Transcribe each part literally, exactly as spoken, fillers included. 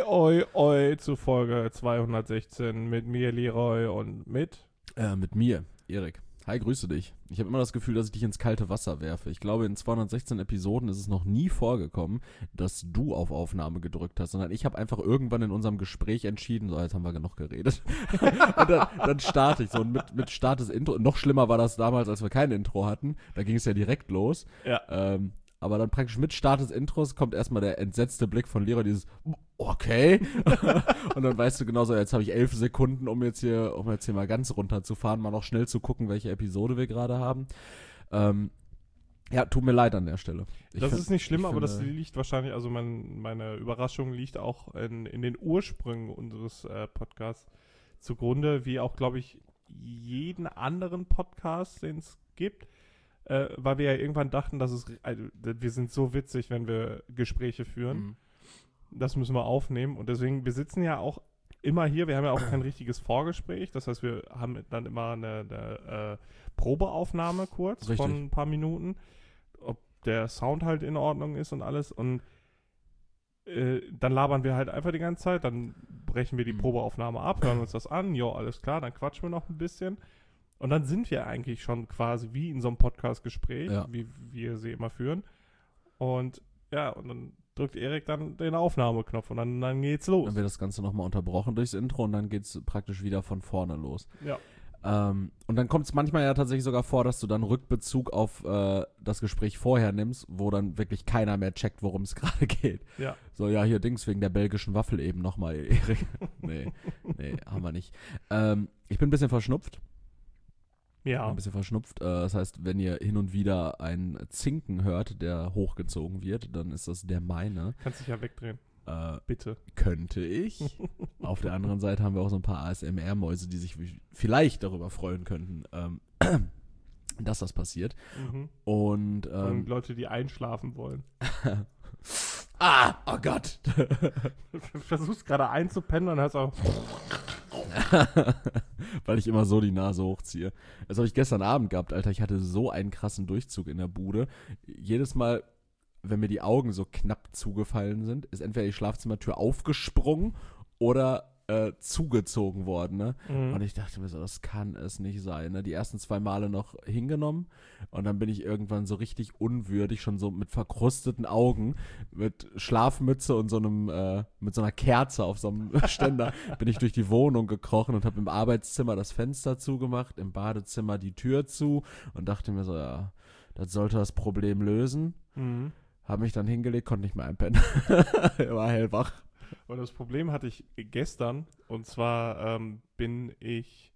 oi, oi zu Folge zweihundertsechzehn mit mir, Leroy, und mit... Äh, mit mir, Erik. Hi, grüße dich. Ich habe immer das Gefühl, dass ich dich ins kalte Wasser werfe. Ich glaube, in zweihundertsechzehn Episoden ist es noch nie vorgekommen, dass du auf Aufnahme gedrückt hast, sondern ich habe einfach irgendwann in unserem Gespräch entschieden, so, jetzt haben wir genug geredet. Und dann, dann starte ich so und mit, mit Start des Intro. Noch schlimmer war das damals, als wir kein Intro hatten. Da ging es ja direkt los. Ja. Ähm, aber dann praktisch mit Start des Intros kommt erstmal der entsetzte Blick von Leroy, dieses okay. Und dann weißt du genauso, jetzt habe ich elf Sekunden, um jetzt hier, um jetzt hier mal ganz runterzufahren, mal noch schnell zu gucken, welche Episode wir gerade haben. Ähm, ja, tut mir leid an der Stelle. Ich das find, ist nicht schlimm, aber finde, das liegt wahrscheinlich, also mein, meine Überraschung liegt auch in, in den Ursprüngen unseres äh, Podcasts zugrunde, wie auch, glaube ich, jeden anderen Podcast, den es gibt. Äh, weil wir ja irgendwann dachten, dass es, also, wir sind so witzig, wenn wir Gespräche führen. Mhm. Das müssen wir aufnehmen. Und deswegen, wir sitzen ja auch immer hier, wir haben ja auch kein richtiges Vorgespräch. Das heißt, wir haben dann immer eine, eine äh, Probeaufnahme kurz Richtig. von ein paar Minuten, ob der Sound halt in Ordnung ist und alles. Und äh, dann labern wir halt einfach die ganze Zeit, dann brechen wir die Mhm. Probeaufnahme ab, hören uns das an, jo, alles klar, dann quatschen wir noch ein bisschen. Und dann sind wir eigentlich schon quasi wie in so einem Podcast-Gespräch, Ja. wie wir sie immer führen. Und ja, und dann drückt Erik dann den Aufnahmeknopf und dann, dann geht's los. Dann wird das Ganze nochmal unterbrochen durchs Intro und dann geht's praktisch wieder von vorne los. Ja. Ähm, und dann kommt es manchmal ja tatsächlich sogar vor, dass du dann Rückbezug auf äh, das Gespräch vorher nimmst, wo dann wirklich keiner mehr checkt, worum es gerade geht. Ja. So, ja, hier Dings wegen der belgischen Waffel eben nochmal, Erik. nee, nee, haben wir nicht. Ähm, ich bin ein bisschen verschnupft. Ja. Ein bisschen verschnupft. Äh, das heißt, wenn ihr hin und wieder einen Zinken hört, der hochgezogen wird, dann ist das der meine. Kannst dich ja wegdrehen. Äh, Bitte. könnte ich. Auf der anderen Seite haben wir auch so ein paar A S M R-Mäuse, die sich vielleicht darüber freuen könnten, ähm, dass das passiert. Mhm. Und Ähm, ähm, Leute, die einschlafen wollen. ah, oh Gott. Du versuchst gerade einzupennen und hast auch... Weil ich immer so die Nase hochziehe. Das habe ich gestern Abend gehabt, Alter. Ich hatte so einen krassen Durchzug in der Bude. Jedes Mal, wenn mir die Augen so knapp zugefallen sind, ist entweder die Schlafzimmertür aufgesprungen oder äh, zugezogen worden, ne? Mhm. Und ich dachte mir so, das kann es nicht sein, ne? Die ersten zwei Male noch hingenommen und dann bin ich irgendwann so richtig unwürdig, schon so mit verkrusteten Augen, mit Schlafmütze und so einem, äh, mit so einer Kerze auf so einem Ständer, bin ich durch die Wohnung gekrochen und habe im Arbeitszimmer das Fenster zugemacht, im Badezimmer die Tür zu und dachte mir so, ja, das sollte das Problem lösen. Mhm. Habe mich dann hingelegt, konnte nicht mehr einpennen. War hellwach. Und das Problem hatte ich gestern, und zwar ähm, bin ich,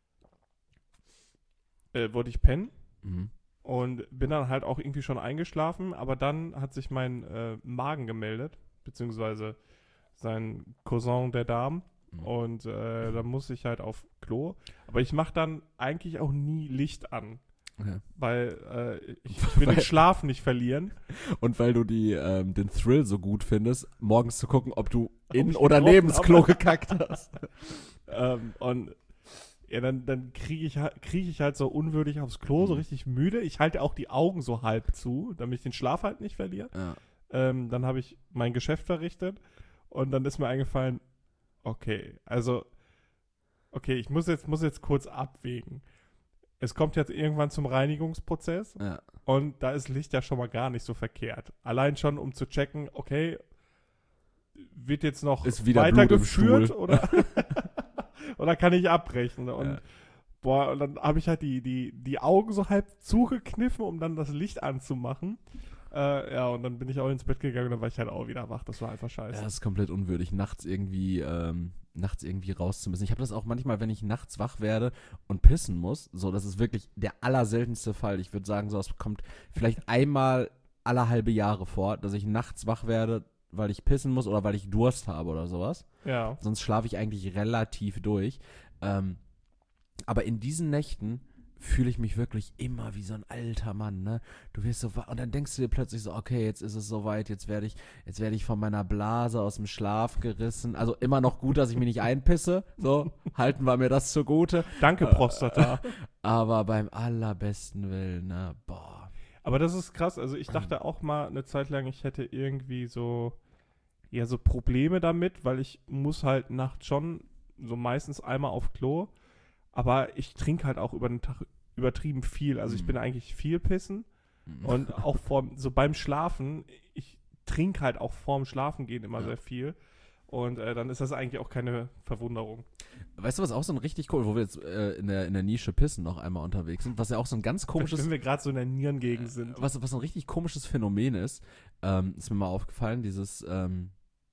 äh, wollte ich pennen Mhm. und bin dann halt auch irgendwie schon eingeschlafen, aber dann hat sich mein äh, Magen gemeldet, beziehungsweise sein Cousin der Darm, Mhm. und äh, dann muss ich halt auf Klo, aber ich mache dann eigentlich auch nie Licht an, Okay. weil äh, ich, ich will den Schlaf nicht verlieren. Und weil du die, ähm, den Thrill so gut findest, morgens zu gucken, ob du in ich oder getroffen neben das habe. Klo gekackt hast. ähm, und ja, dann, dann kriege ich, ha- krieg ich halt so unwürdig aufs Klo, so Mhm. richtig müde. Ich halte auch die Augen so halb zu, damit ich den Schlaf halt nicht verliere. Ja. Ähm, dann habe ich mein Geschäft verrichtet und dann ist mir eingefallen, okay, also, okay, ich muss jetzt, muss jetzt kurz abwägen. Es kommt jetzt irgendwann zum Reinigungsprozess Ja. und da ist Licht ja schon mal gar nicht so verkehrt. Allein schon, um zu checken, okay, wird jetzt noch Ist wieder Blut im weitergeführt Stuhl. oder, oder kann ich abbrechen? Und Ja. boah, und dann habe ich halt die, die, die Augen so halb zugekniffen, um dann das Licht anzumachen. Äh, ja, und dann bin ich auch ins Bett gegangen und dann war ich halt auch wieder wach. Das war einfach scheiße. Ja, das ist komplett unwürdig, nachts irgendwie, ähm, nachts irgendwie rauszumüssen. Ich habe das auch manchmal, wenn ich nachts wach werde und pissen muss. So, das ist wirklich der allerseltenste Fall. Ich würde sagen, so, das kommt vielleicht einmal alle halbe Jahre vor, dass ich nachts wach werde, weil ich pissen muss oder weil ich Durst habe oder sowas. Ja. Sonst schlafe ich eigentlich relativ durch. Ähm, aber in diesen Nächten fühle ich mich wirklich immer wie so ein alter Mann, ne? Du wirst so wa- und dann denkst du dir plötzlich so, okay, jetzt ist es soweit, jetzt werde ich, jetzt werde ich von meiner Blase aus dem Schlaf gerissen. Also immer noch gut, dass ich mich nicht einpisse, so, halten wir mir das zugute. Danke, Prostata. Aber beim allerbesten Willen, ne, boah. Aber das ist krass. Also ich dachte auch mal eine Zeit lang, ich hätte irgendwie so ja so Probleme damit, weil ich muss halt nachts schon so meistens einmal auf Klo, aber ich trinke halt auch über den Tag übertrieben viel. Also ich Mhm. bin eigentlich viel pissen und auch vorm, so beim Schlafen, ich trinke halt auch vorm Schlafengehen immer Ja. sehr viel. Und äh, dann ist das eigentlich auch keine Verwunderung. Weißt du, was auch so ein richtig cool, wo wir jetzt äh, in, der, in der Nische Pissen noch einmal unterwegs sind, was ja auch so ein ganz komisches, Wenn wir gerade so in der Nierengegend sind. was, was so ein richtig komisches Phänomen ist, ähm, ist mir mal aufgefallen, dieses ähm,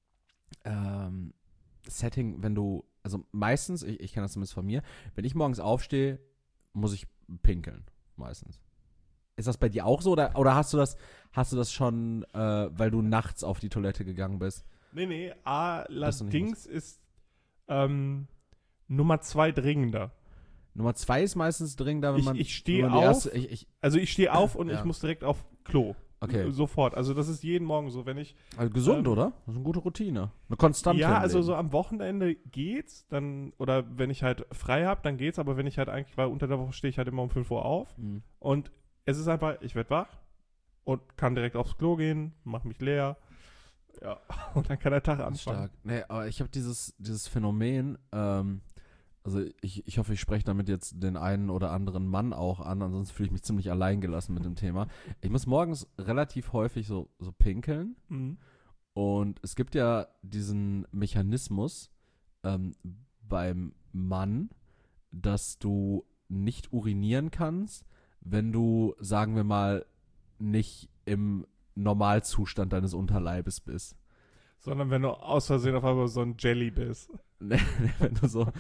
ähm, Setting, wenn du, also meistens, ich, ich kenne das zumindest von mir, wenn ich morgens aufstehe, muss ich pinkeln, meistens. Ist das bei dir auch so oder, oder hast du das, hast du das schon, äh, weil du nachts auf die Toilette gegangen bist? Nee, nee, Dass du nicht allerdings ist ähm, Nummer zwei dringender. Nummer zwei ist meistens dringender, wenn Ich- man. ich stehe wenn man die auf. erste- ich, ich, Also ich stehe auf und Ja. ich muss direkt auf Klo. okay. Sofort. Also das ist jeden Morgen so, wenn ich Also gesund, ähm, oder? Das ist eine gute Routine. Eine Konstante. ja, im also Leben. so am Wochenende geht's, dann, oder wenn ich halt frei habe, dann geht's, aber wenn ich halt eigentlich, weil unter der Woche stehe ich halt immer um fünf Uhr auf Mhm. und es ist einfach, ich werde wach und kann direkt aufs Klo gehen, mach mich leer, ja, und dann kann der Tag anfangen. Stark. Nee, aber ich habe dieses, dieses Phänomen, ähm, also ich, ich hoffe, ich spreche damit jetzt den einen oder anderen Mann auch an, ansonsten fühle ich mich ziemlich alleingelassen mit dem Thema. Ich muss morgens relativ häufig so, so pinkeln Mhm. und es gibt ja diesen Mechanismus ähm, beim Mann, dass du nicht urinieren kannst, wenn du, sagen wir mal, nicht im Normalzustand deines Unterleibes bist. Sondern wenn du aus Versehen auf einmal so ein Jelly bist. Nee, nee, wenn du so,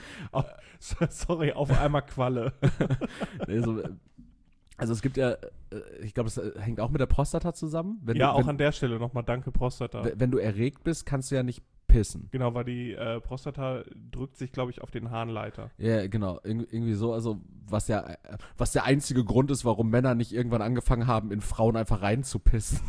Sorry, auf einmal Qualle. nee, so also es gibt ja, äh, ich glaube, es äh, hängt auch mit der Prostata zusammen. Wenn ja, du, auch wenn, an der Stelle nochmal danke, Prostata. w- wenn du erregt bist, kannst du ja nicht pissen. Genau, weil die äh, Prostata drückt sich, glaube ich, auf den Harnleiter. Ja, genau, Ir irgendwie so, also was ja, äh, was der einzige Grund ist, warum Männer nicht irgendwann angefangen haben, in Frauen einfach reinzupissen.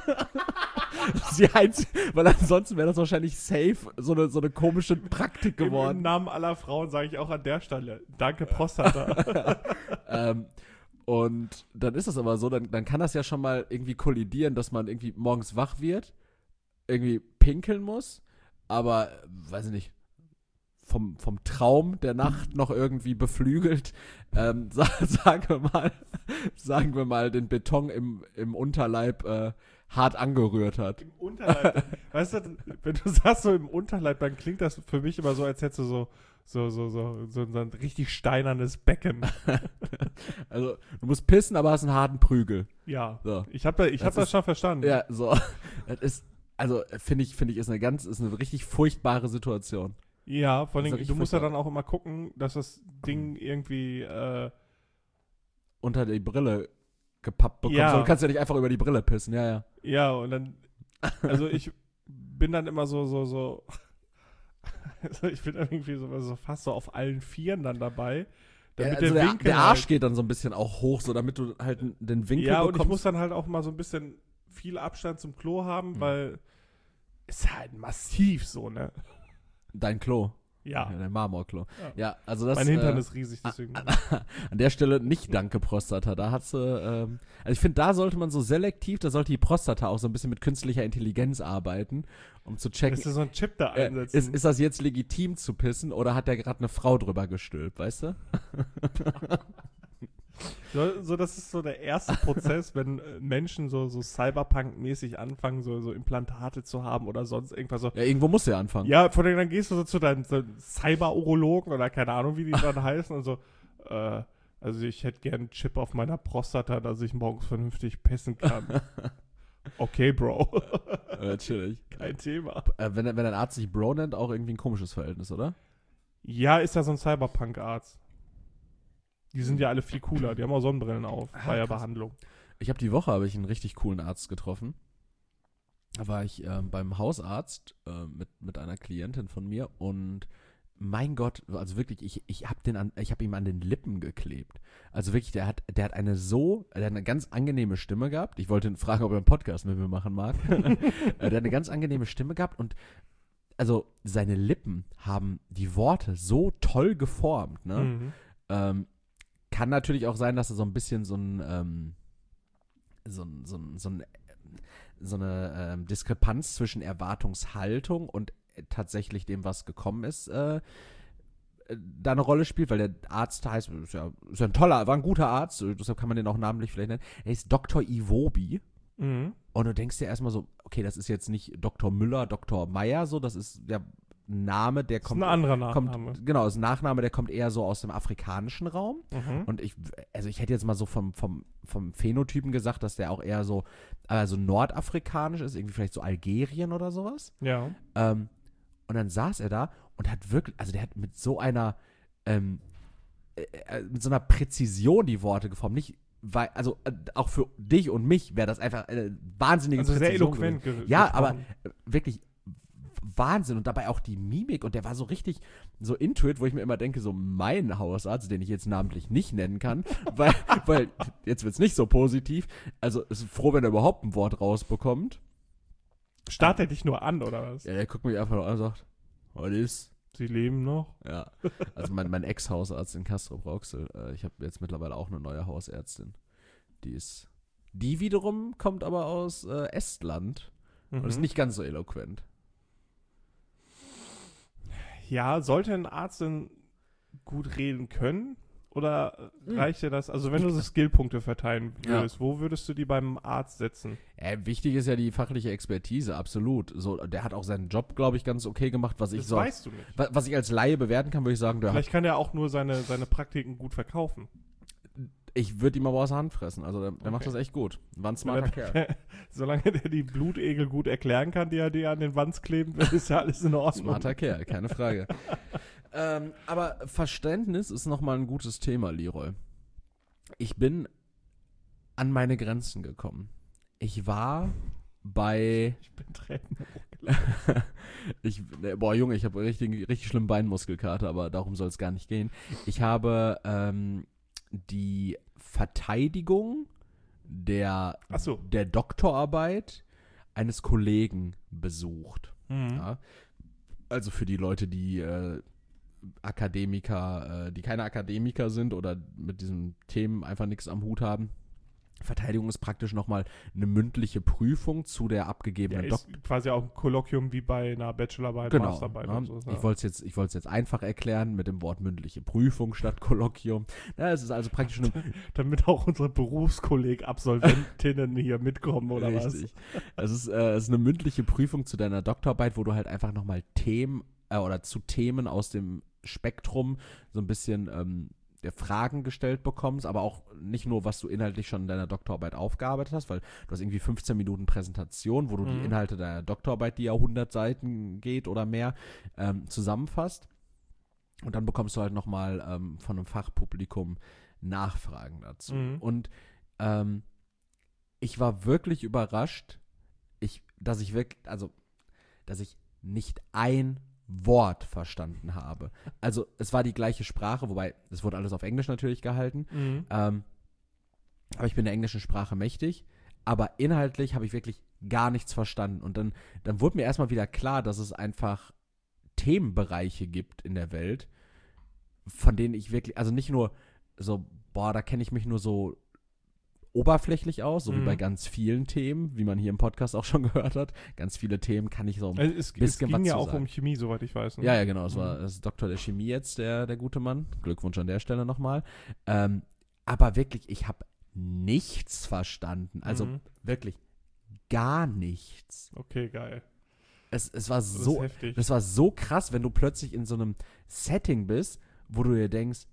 Das ist die einzige, weil ansonsten wäre das wahrscheinlich safe so eine, so eine komische Praktik Im, Im geworden. Namen aller Frauen sage ich auch an der Stelle, danke Prostata. ähm, und dann ist das aber so, dann, dann kann das ja schon mal irgendwie kollidieren, dass man irgendwie morgens wach wird, irgendwie pinkeln muss, aber, äh, weiß ich nicht, vom, vom Traum der Nacht noch irgendwie beflügelt, ähm, sa sagen wir mal, sagen wir mal, den Beton im, im Unterleib äh, hart angerührt hat. Im Unterleib. Weißt du, wenn du sagst so im Unterleib, dann klingt das für mich immer so, als hättest du so, so, so, so, so, so ein richtig steinernes Becken. Also, du musst pissen, aber hast einen harten Prügel. Ja. So. Ich habe da, ich Das hab das ist- schon verstanden. Ja, so. Das ist, also, finde ich, finde ich, ist eine ganz, ist eine richtig furchtbare Situation. Ja, vor Das ist allem, richtig du musst ja furchtbar. dann auch immer gucken, dass das Ding irgendwie, äh, Unter die Brille gepappt bekommst. Ja. Aber Du kannst ja nicht einfach über die Brille pissen, ja, ja. ja, und dann, also ich bin dann immer so, so, so, also ich bin dann irgendwie so, so fast so auf allen Vieren dann dabei. Damit ja also der der, Winkel der Arsch halt, geht dann so ein bisschen auch hoch, so damit du halt n- den Winkel ja, und ich bekommst. muss dann halt auch mal so ein bisschen viel Abstand zum Klo haben, Mhm. weil es ist halt massiv so, ne? Dein Klo. Ja. Dein Marmorklo. Ja. Ja, also das Mein Hintern äh, ist riesig, deswegen. an der Stelle nicht danke Prostata. Da hat sie, ähm, also ich finde, da sollte man so selektiv, da sollte die Prostata auch so ein bisschen mit künstlicher Intelligenz arbeiten, um zu checken, Dass du so einen Chip da äh, einsetzen. ist, ist das jetzt legitim zu pissen oder hat der gerade eine Frau drüber gestülpt, weißt du? So, so, das ist so der erste Prozess, wenn äh, Menschen so, so Cyberpunk-mäßig anfangen, so, so Implantate zu haben oder sonst irgendwas so. Ja, irgendwo muss er anfangen. Ja, von denen dann gehst du so zu deinem so Cyber-Urologen oder keine Ahnung, wie die dann heißen und so, äh, also ich hätte gern einen Chip auf meiner Prostata, dass ich morgens vernünftig pissen kann. Okay, Bro. Äh, natürlich. Kein Thema. Äh, wenn, wenn ein Arzt sich Bro nennt, auch irgendwie ein komisches Verhältnis, oder? Ja, ist ja so ein Cyberpunk-Arzt. Die sind ja alle viel cooler. Die haben auch Sonnenbrillen auf Ah, bei der krass. Behandlung. Ich habe die Woche habe ich einen richtig coolen Arzt getroffen. Da war ich ähm, beim Hausarzt äh, mit, mit einer Klientin von mir und mein Gott, also wirklich, ich, ich habe den an, ich habe ihm an den Lippen geklebt. Also wirklich, der hat, der hat eine so, der hat eine ganz angenehme Stimme gehabt. Ich wollte ihn fragen, ob er einen Podcast mit mir machen mag. Äh, der hat eine ganz angenehme Stimme gehabt und also seine Lippen haben die Worte so toll geformt, ne? Mhm. Ähm, kann natürlich auch sein, dass er so ein bisschen so ein, ähm, so ein, so ein, so ein, so eine ähm, Diskrepanz zwischen Erwartungshaltung und äh, tatsächlich dem, was gekommen ist, äh, äh, da eine Rolle spielt, weil der Arzt heißt, ist ja, ist ja ein toller, war ein guter Arzt, deshalb kann man den auch namentlich vielleicht nennen. Er ist Doktor Iwobi. Mhm. Und du denkst dir erstmal so, okay, das ist jetzt nicht Doktor Müller, Doktor Meier, so, das ist der Name, der Das kommt. ist ein anderer Nachname. Kommt, genau, das ist ein Nachname, der kommt eher so aus dem afrikanischen Raum. Mhm. Und ich, also ich hätte jetzt mal so vom, vom, vom Phänotypen gesagt, dass der auch eher so, also nordafrikanisch ist, irgendwie vielleicht so Algerien oder sowas. Ja. Ähm, und dann saß er da und hat wirklich, also der hat mit so einer, ähm, äh, äh, mit so einer Präzision die Worte geformt. Nicht, weil, also äh, auch für dich und mich wäre das einfach eine wahnsinnige Also sehr Präzision eloquent gewesen. ge- Ja, gesprochen. aber äh, wirklich Wahnsinn. Und dabei auch die Mimik. Und der war so richtig so intuit, wo ich mir immer denke, so mein Hausarzt, den ich jetzt namentlich nicht nennen kann, weil, weil jetzt wird es nicht so positiv. Also ist froh, wenn er überhaupt ein Wort rausbekommt. Starrt er dich nur an, oder was? Ja, der guckt mich einfach nur an und sagt, was ist? Sie leben noch? Ja, also mein, mein Ex-Hausarzt in Castrop-Rauxel, äh, ich habe jetzt mittlerweile auch eine neue Hausärztin. Die ist, die wiederum kommt aber aus äh, Estland Mhm. und ist nicht ganz so eloquent. Ja, sollte ein Arzt denn gut reden können? Oder Hm. reicht dir das? Also wenn du so Skillpunkte verteilen Ja. würdest, wo würdest du die beim Arzt setzen? Äh, wichtig ist ja die fachliche Expertise, absolut. So, der hat auch seinen Job, glaube ich, ganz okay gemacht, was ich Das so, weißt du nicht. wa- was ich als Laie bewerten kann, würde ich sagen, der hat, Vielleicht kann er auch nur seine, seine Praktiken gut verkaufen. ich würde ihm aber aus der Hand fressen. Also der, der macht Okay. das echt gut. War ein smarter Kerl. Solange der die Blutegel gut erklären kann, die er dir an den Wands kleben will, ist ja alles in Ordnung. Smarter Kerl, keine Frage. ähm, aber Verständnis ist nochmal ein gutes Thema, Leroy. Ich bin an meine Grenzen gekommen. Ich war bei Ich bin Tränen. ich, ne, boah, Junge, ich habe richtig, richtig schlimm Beinmuskelkater, aber darum soll es gar nicht gehen. Ich habe ähm, die Verteidigung der, Ach so. der Doktorarbeit eines Kollegen besucht. Mhm. Ja? Also für die Leute, die äh, Akademiker, äh, die keine Akademiker sind oder mit diesen Themen einfach nichts am Hut haben. Verteidigung ist praktisch nochmal eine mündliche Prüfung zu der Ja, abgegebenen ist Doktorarbeit. quasi auch ein Kolloquium wie bei einer Bachelorarbeit, Genau. Masterarbeit Ja. und so. Ich wollte es jetzt, ich wollte es jetzt einfach erklären mit dem Wort mündliche Prüfung statt Kolloquium. Ja, es ist also praktisch eine Damit auch unsere Berufskolleg-Absolventinnen hier mitkommen, oder richtig. Es ist, äh, es ist eine mündliche Prüfung zu deiner Doktorarbeit, wo du halt einfach nochmal Themen äh, oder zu Themen aus dem Spektrum so ein bisschen ähm, der Fragen gestellt bekommst, aber auch nicht nur, was du inhaltlich schon in deiner Doktorarbeit aufgearbeitet hast, weil du hast irgendwie fünfzehn Minuten Präsentation, wo du die Mhm. Inhalte deiner Doktorarbeit, die ja hundert Seiten geht oder mehr, ähm, zusammenfasst. Und dann bekommst du halt nochmal ähm, von einem Fachpublikum Nachfragen dazu. Mhm. Und ähm, ich war wirklich überrascht, ich, dass ich wirklich, also, dass ich nicht ein Wort verstanden habe. Also, es war die gleiche Sprache, wobei, es wurde alles auf Englisch natürlich gehalten. was? Mhm. Ähm, aber ich bin der englischen Sprache mächtig. Aber inhaltlich habe ich wirklich gar nichts verstanden. Und dann, dann wurde mir erstmal wieder klar, dass es einfach Themenbereiche gibt in der Welt, von denen ich wirklich, also nicht nur so, boah, da kenne ich mich nur so oberflächlich aus, so wie Mhm. bei ganz vielen Themen, wie man hier im Podcast auch schon gehört hat. Ganz viele Themen kann ich so. Also es, es bisschen ging was ja zu auch sagen. um Chemie, soweit ich weiß. Ne? Ja, ja, genau. Das war Mhm. das ist Doktor der Chemie jetzt, der, der gute Mann. Glückwunsch an der Stelle nochmal. Ähm, aber wirklich, ich habe nichts verstanden. Also Mhm. wirklich gar nichts. Okay, geil. Es, es war Das so, ist heftig. das war so krass, wenn du plötzlich in so einem Setting bist, wo du dir denkst,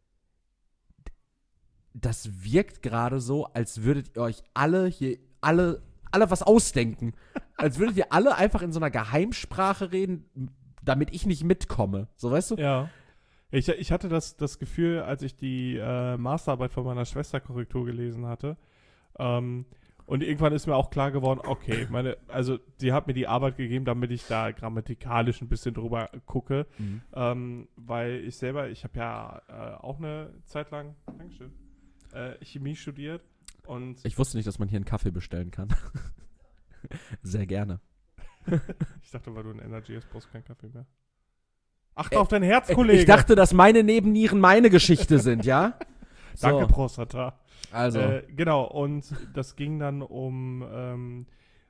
das wirkt gerade so, als würdet ihr euch alle hier, alle, alle was ausdenken. Als würdet ihr alle einfach in so einer Geheimsprache reden, damit ich nicht mitkomme. So, weißt du? Ja. Ich, ich hatte das, das Gefühl, als ich die äh, Masterarbeit von meiner Schwester Korrektur gelesen hatte, ähm, und irgendwann ist mir auch klar geworden, okay, meine, also sie hat mir die Arbeit gegeben, damit ich da grammatikalisch ein bisschen drüber gucke, Mhm. ähm, weil ich selber, ich habe ja äh, auch eine Zeit lang, Dankeschön, äh, Chemie studiert und Ich wusste nicht, dass man hier einen Kaffee bestellen kann. Sehr gerne. ich dachte, weil du ein Energy hast, brauchst du keinen Kaffee mehr. Achte Äh, auf dein Herz, Kollege! Ich dachte, dass meine Nebennieren meine Geschichte sind, ja? So, Danke, Prostata. also. Äh, genau, und das ging dann um ähm,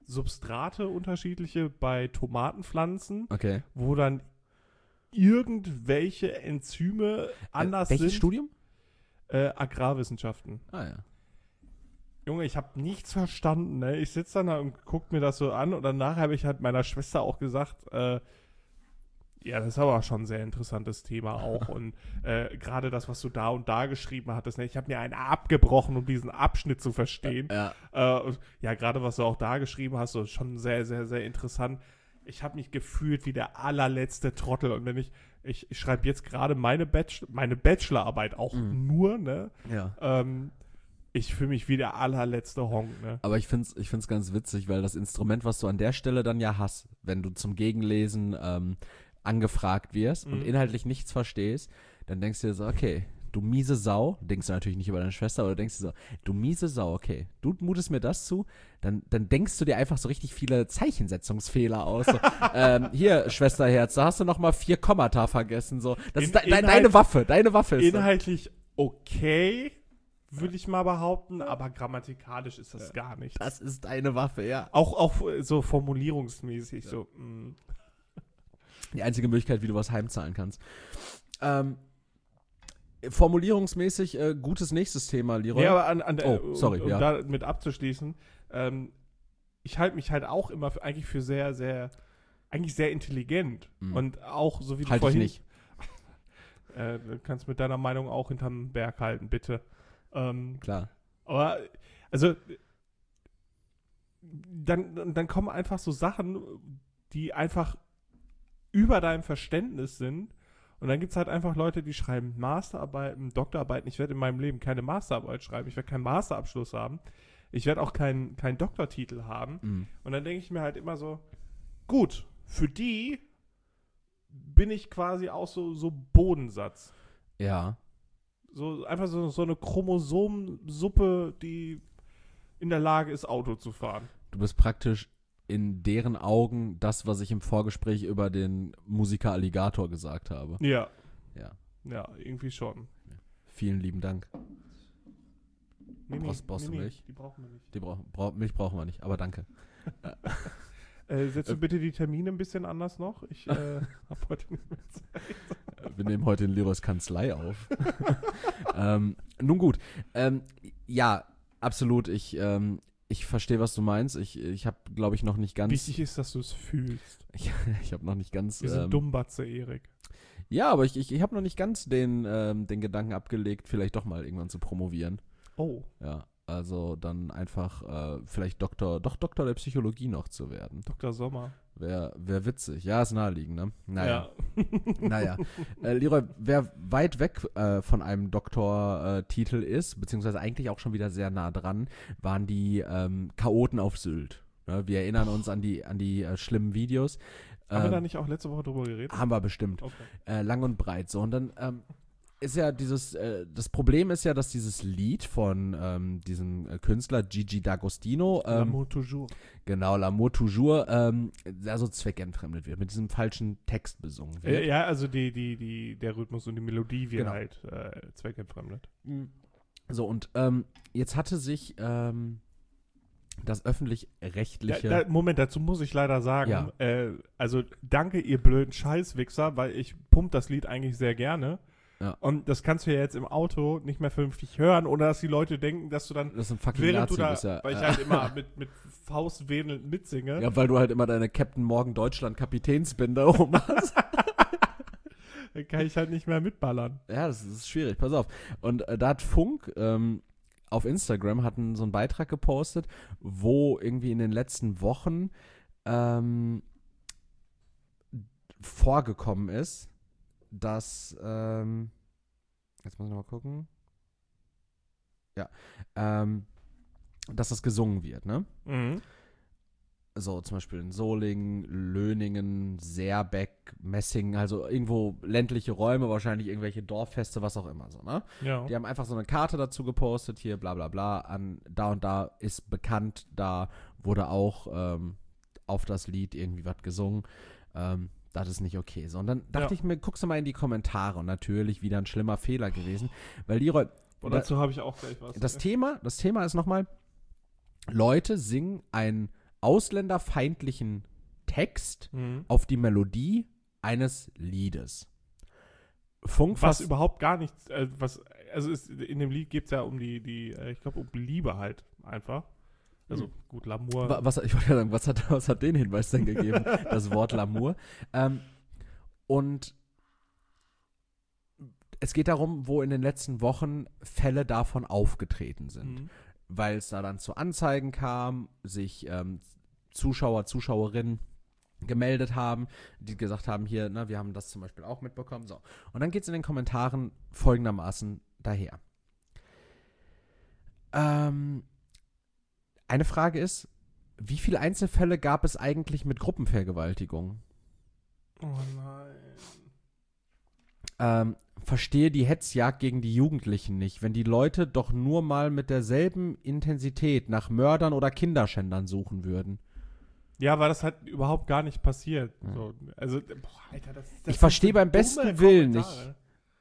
Substrate unterschiedliche bei Tomatenpflanzen, Okay. wo dann irgendwelche Enzyme anders äh, welches sind. Studium? Äh, Agrarwissenschaften. Ah ja. Junge, ich habe nichts verstanden, ne? Ich sitze dann da und guck mir das so an und danach habe ich halt meiner Schwester auch gesagt, äh, ja, das ist aber schon ein sehr interessantes Thema auch und äh, gerade das, was du da und da geschrieben hattest, ne? Ich habe mir einen abgebrochen, um diesen Abschnitt zu verstehen. Ja. Äh, und ja, gerade was du auch da geschrieben hast, so schon sehr, sehr, sehr interessant. Ich habe mich gefühlt wie der allerletzte Trottel und wenn ich, ich, ich schreibe jetzt gerade meine, Bachelor, meine Bachelorarbeit auch Mhm. nur, ne? Ja. Ähm, ich fühle mich wie der allerletzte Honk, ne? Aber ich finde es ich find's ganz witzig, weil das Instrument, was du an der Stelle dann ja hast, wenn du zum Gegenlesen ähm, angefragt wirst Mhm. und inhaltlich nichts verstehst, dann denkst du dir so, okay, du miese Sau, denkst du natürlich nicht über deine Schwester, aber du denkst dir so, du miese Sau, okay, du mutest mir das zu, dann, dann denkst du dir einfach so richtig viele Zeichensetzungsfehler aus. So, ähm, hier, Schwesterherz, da hast du nochmal vier Kommata vergessen, so. Das In- ist de de Inhalt- deine Waffe, deine Waffe ist das. Inhaltlich okay, würde ich mal behaupten, aber grammatikalisch ist das gar nicht. Das ist deine Waffe, ja. Auch, auch äh, so formulierungsmäßig, so, mh. Die einzige Möglichkeit, wie du was heimzahlen kannst. Ähm, formulierungsmäßig äh, gutes nächstes Thema, Leroy. Ja, aber an, an der, Oh, sorry, um, um ja. damit abzuschließen, ähm, ich halte mich halt auch immer für, eigentlich für sehr, sehr, eigentlich sehr intelligent. Mhm. Und auch, so wie du Halt ich vorhin... nicht. Äh, du kannst mit deiner Meinung auch hinterm Berg halten, bitte. Ähm, Klar. aber, also, dann, dann kommen einfach so Sachen, die einfach über deinem Verständnis sind. Und dann gibt es halt einfach Leute, die schreiben Masterarbeiten, Doktorarbeiten. Ich werde in meinem Leben keine Masterarbeit schreiben. Ich werde keinen Masterabschluss haben. Ich werde auch keinen keinen Doktortitel haben. Mhm. Und dann denke ich mir halt immer so, gut, für die bin ich quasi auch so, so Bodensatz. Ja. So einfach so, so eine Chromosomensuppe, die in der Lage ist, Auto zu fahren. Du bist praktisch in deren Augen das, was ich im Vorgespräch über den Musiker Alligator gesagt habe. Ja. Ja. Ja, irgendwie schon. Vielen lieben Dank. Nee, Brauchst- brauchst du Milch? Die brauchen wir nicht. Die brauch, brauch, Milch brauchen wir nicht, aber danke. Äh, setzt du Äh, bitte die Termine ein bisschen anders noch? Ich äh, hab heute nicht mehr Zeit. Wir nehmen heute in Leroys Kanzlei auf. ähm, nun gut. Ähm, ja, absolut. Ich, ähm, ich verstehe, was du meinst. Ich, ich habe, glaube ich, noch nicht ganz. Wichtig ist, dass du es fühlst. Ich, ich habe noch nicht ganz. Wir sind Ähm, Dummbatze, Erik. ja, aber ich, ich, ich habe noch nicht ganz den, ähm, den Gedanken abgelegt, vielleicht doch mal irgendwann zu promovieren. Oh. Ja, also dann einfach äh, vielleicht Doktor, doch Doktor der Psychologie noch zu werden. Doktor Sommer. Wäre wär witzig. Ja, ist naheliegend, ne? Naja. Ja. Naja. Äh, Leroy, wer weit weg äh, von einem Doktortitel ist, beziehungsweise eigentlich auch schon wieder sehr nah dran, waren die ähm, Chaoten auf Sylt. Ne? Wir erinnern uns an die, an die äh, schlimmen Videos. Haben wir Ähm, da nicht auch letzte Woche drüber geredet? haben wir bestimmt. Okay. Äh, lang und breit. So, und dann ähm, ist ja dieses, äh, das Problem ist ja, dass dieses Lied von ähm, diesem äh, Künstler Gigi D'Agostino, ähm, L'amour toujours. genau, L'amour toujours, ähm, also zweckentfremdet wird, mit diesem falschen Text besungen wird. Äh, ja, also die, die, die, der Rhythmus und die Melodie wird Genau. halt äh, zweckentfremdet. So, und ähm, jetzt hatte sich ähm, das Da, öffentlich-rechtliche... da, Moment, dazu muss ich leider sagen, Ja. äh, also danke ihr blöden Scheißwichser, weil ich pump das Lied eigentlich sehr gerne. Ja. Und das kannst du ja jetzt im Auto nicht mehr vernünftig hören, ohne dass die Leute denken, dass du dann, das ist ein fucking während Nazi, du da, bist ja, weil ich äh, halt immer mit, mit Faust wedelnd mitsinge, ja, weil du halt immer deine Captain Morgan Deutschland Kapitänsbinde rum hast. dann kann ich halt nicht mehr mitballern. Ja, das ist schwierig, pass auf. Und äh, da hat Funk ähm, auf Instagram hatten so einen Beitrag gepostet, wo irgendwie in den letzten Wochen ähm, vorgekommen ist, dass, ähm, jetzt muss ich nochmal gucken, ja, ähm, dass das gesungen wird, ne? Mhm. So zum Beispiel in Solingen, Löningen, Seerbeck, Messingen, also irgendwo ländliche Räume, wahrscheinlich irgendwelche Dorffeste, was auch immer so, ne? Ja. Die haben einfach so eine Karte dazu gepostet, hier bla bla bla, an da und da ist bekannt, da wurde auch ähm, auf das Lied irgendwie was gesungen. Ähm, das ist nicht okay. So, und dann dachte Ja. ich mir, guckst du mal in die Kommentare und natürlich wieder ein schlimmer Fehler gewesen, weil Leroy, Und da- dazu habe ich auch gleich was. das Thema, das Thema ist nochmal, Leute singen ein ausländerfeindlichen Text Mhm. auf die Melodie eines Liedes. Funk Was überhaupt gar nichts, äh, was, also ist, in dem Lied geht es ja um die, die äh, ich glaube, um Liebe halt einfach. Also Mhm. gut, L'amour. Wa- Was, ich wollte ja sagen, was hat, was hat den Hinweis denn gegeben? Das Wort L'amour. Ähm, und es geht darum, wo in den letzten Wochen Fälle davon aufgetreten sind. Mhm. Weil es da dann zu Anzeigen kam, sich ähm, Zuschauer, Zuschauerinnen gemeldet haben, die gesagt haben, hier, na, wir haben das zum Beispiel auch mitbekommen. So. Und dann geht es in den Kommentaren folgendermaßen daher. Ähm, eine Frage ist, wie viele Einzelfälle gab es eigentlich mit Gruppenvergewaltigung? Oh nein. Ähm, verstehe die Hetzjagd gegen die Jugendlichen nicht, wenn die Leute doch nur mal mit derselben Intensität nach Mördern oder Kinderschändern suchen würden. Ja, weil das halt überhaupt gar nicht passiert. Ja. So, also, boah, Alter, das, das Ich verstehe sind so beim besten dumme Willen Kommentare.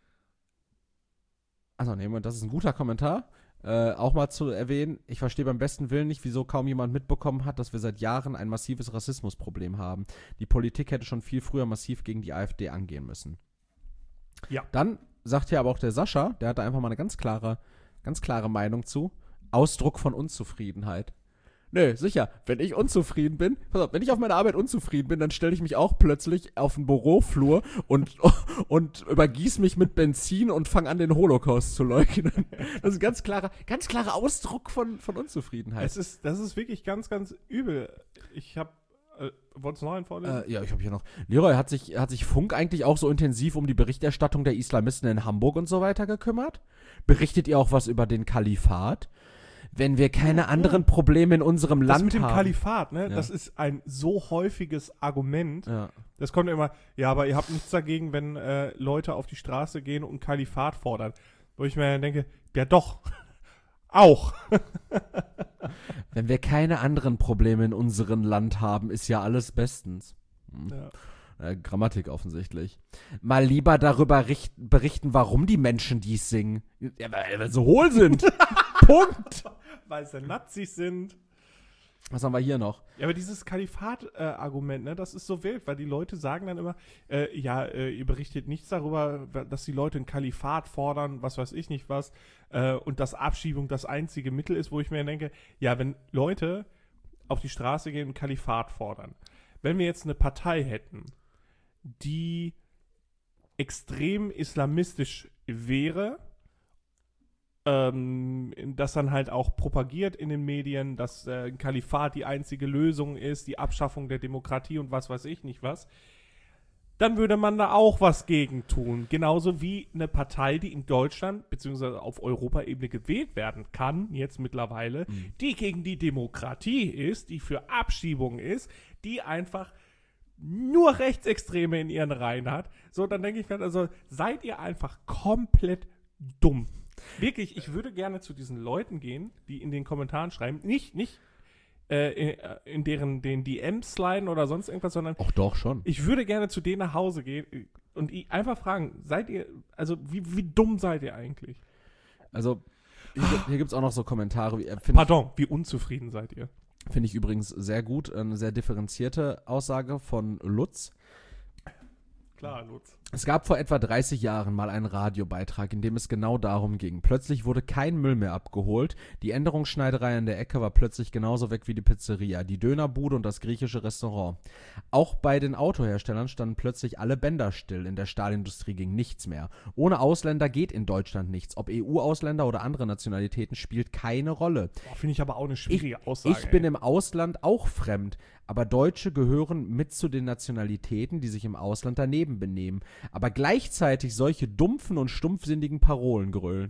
Also, nee, das ist ein guter Kommentar. Äh, auch mal zu erwähnen, ich verstehe beim besten Willen nicht, wieso kaum jemand mitbekommen hat, dass wir seit Jahren ein massives Rassismusproblem haben. Die Politik hätte schon viel früher massiv gegen die AfD angehen müssen. Ja. Dann sagt hier aber auch der Sascha, der hatte einfach mal eine ganz klare, ganz klare Meinung zu. Ausdruck von Unzufriedenheit. Nö, sicher, wenn ich unzufrieden bin, pass auf, wenn ich auf meiner Arbeit unzufrieden bin, dann stelle ich mich auch plötzlich auf den Büroflur und, und übergieße mich mit Benzin und fange an, den Holocaust zu leugnen. Das ist ein ganz klarer, ganz klarer Ausdruck von, von Unzufriedenheit. Es ist, das ist wirklich ganz, ganz übel. Ich habe, äh, wolltest du noch einen vorlesen? Äh, ja, ich habe hier noch. Leroy, hat sich, hat sich Funk eigentlich auch so intensiv um die Berichterstattung der Islamisten in Hamburg und so weiter gekümmert? Berichtet ihr auch was über den Kalifat? Wenn wir keine anderen Probleme in unserem das Land mit dem haben. Kalifat, ne? Ja. Das ist ein so häufiges Argument. Ja. Das kommt immer, ja, aber ihr habt nichts dagegen, wenn äh, Leute auf die Straße gehen und ein Kalifat fordern. Wo ich mir denke, ja doch, auch. Wenn wir keine anderen Probleme in unserem Land haben, ist ja alles bestens. Hm. Ja. Äh, Grammatik offensichtlich. Mal lieber darüber richt- berichten, warum die Menschen dies singen. Ja, weil weil sie hohl sind. Punkt. Weil sie Nazis sind. Was haben wir hier noch? Ja, aber dieses Kalifat-Argument, ne, das ist so wild, weil die Leute sagen dann immer, äh, ja, äh, ihr berichtet nichts darüber, dass die Leute ein Kalifat fordern, was weiß ich nicht was, äh, und dass Abschiebung das einzige Mittel ist, wo ich mir denke, ja, wenn Leute auf die Straße gehen und ein Kalifat fordern, wenn wir jetzt eine Partei hätten, die extrem islamistisch wäre, ähm, das dann halt auch propagiert in den Medien, dass äh, ein Kalifat die einzige Lösung ist, die Abschaffung der Demokratie und was weiß ich nicht was, dann würde man da auch was gegen tun. Genauso wie eine Partei, die in Deutschland bzw. auf Europaebene gewählt werden kann, jetzt mittlerweile, Mhm. die gegen die Demokratie ist, die für Abschiebung ist, die einfach nur Rechtsextreme in ihren Reihen hat. So, dann denke ich mir, also seid ihr einfach komplett dumm. Wirklich, ich würde gerne zu diesen Leuten gehen, die in den Kommentaren schreiben, nicht, nicht äh, in, in deren den D Ms sliden oder sonst irgendwas, sondern Ach doch, schon. ich würde gerne zu denen nach Hause gehen und i- einfach fragen, seid ihr, also wie, wie dumm seid ihr eigentlich? Also, hier, hier gibt es auch noch so Kommentare. Wie, äh, Finde ich, Pardon, wie unzufrieden seid ihr? find ich übrigens sehr gut. Eine sehr differenzierte Aussage von Lutz. Klar, Lutz. Es gab vor etwa dreißig Jahren mal einen Radiobeitrag, in dem es genau darum ging. Plötzlich wurde kein Müll mehr abgeholt. Die Änderungsschneiderei an der Ecke war plötzlich genauso weg wie die Pizzeria, die Dönerbude und das griechische Restaurant. Auch bei den Autoherstellern standen plötzlich alle Bänder still. In der Stahlindustrie ging nichts mehr. Ohne Ausländer geht in Deutschland nichts. Ob E U-Ausländer oder andere Nationalitäten spielt keine Rolle. Boah, finde ich aber auch eine schwierige Aussage. Ich bin ey. im Ausland auch fremd, aber Deutsche gehören mit zu den Nationalitäten, die sich im Ausland daneben benehmen, aber gleichzeitig solche dumpfen und stumpfsinnigen Parolen grölen.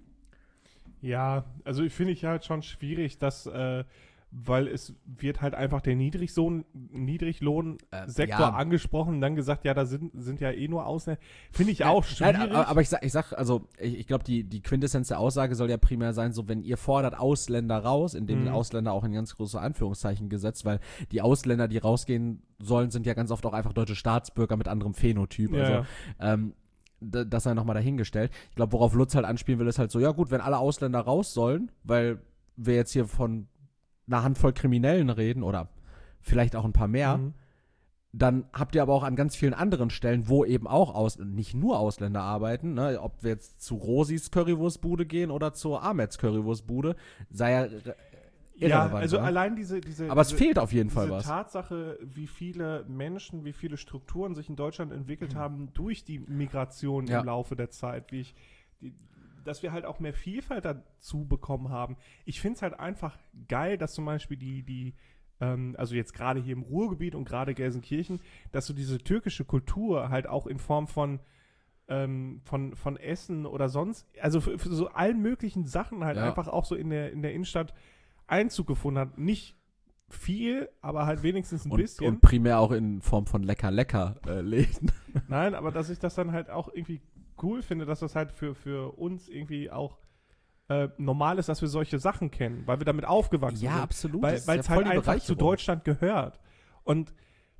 Ja, also ich finde ich halt schon schwierig, dass, äh, weil es wird halt einfach der Niedriglohn, Niedriglohnsektor Äh, ja. angesprochen und dann gesagt, ja, da sind, sind ja eh nur Ausländer. Finde ich auch schwierig. Nein, aber, aber ich sag, ich sag, also ich, ich glaube, die, die Quintessenz der Aussage soll ja primär sein, so wenn ihr fordert Ausländer raus, indem Mhm. den Ausländer auch in ganz große Anführungszeichen gesetzt, weil die Ausländer, die rausgehen sollen, sind ja ganz oft auch einfach deutsche Staatsbürger mit anderem Phänotyp. Ja, also ja. ähm, d- das sei nochmal dahingestellt. Ich glaube, worauf Lutz halt anspielen will, ist halt so, ja gut, wenn alle Ausländer raus sollen, weil wir jetzt hier von einer Handvoll Kriminellen reden oder vielleicht auch ein paar mehr. Mhm. Dann habt ihr aber auch an ganz vielen anderen Stellen, wo eben auch aus, nicht nur Ausländer arbeiten, ne, ob wir jetzt zu Rosis Currywurstbude gehen oder zur Ahmeds Currywurstbude, sei ja re- Ja, irrelevant. also ne? allein diese, diese aber es diese, fehlt auf jeden Fall diese was. Tatsache, wie viele Menschen, wie viele Strukturen sich in Deutschland entwickelt Mhm. haben durch die Migration Ja. im Laufe der Zeit, wie ich, die, dass wir halt auch mehr Vielfalt dazu bekommen haben. Ich finde es halt einfach geil, dass zum Beispiel die, die ähm, also jetzt gerade hier im Ruhrgebiet und gerade Gelsenkirchen, dass so diese türkische Kultur halt auch in Form von ähm, von, von Essen oder sonst, also für, für so allen möglichen Sachen halt Ja. einfach auch so in der, in der Innenstadt Einzug gefunden hat. Nicht viel, aber halt wenigstens ein Und, bisschen. und primär auch in Form von Lecker-Lecker-Läden. Nein, aber dass ich das dann halt auch irgendwie cool finde, dass das halt für, für uns irgendwie auch äh, normal ist, dass wir solche Sachen kennen, weil wir damit aufgewachsen ja, sind. absolut. Weil Das ist weil ja es voll halt die einfach zu Bereicherung. Deutschland gehört. Und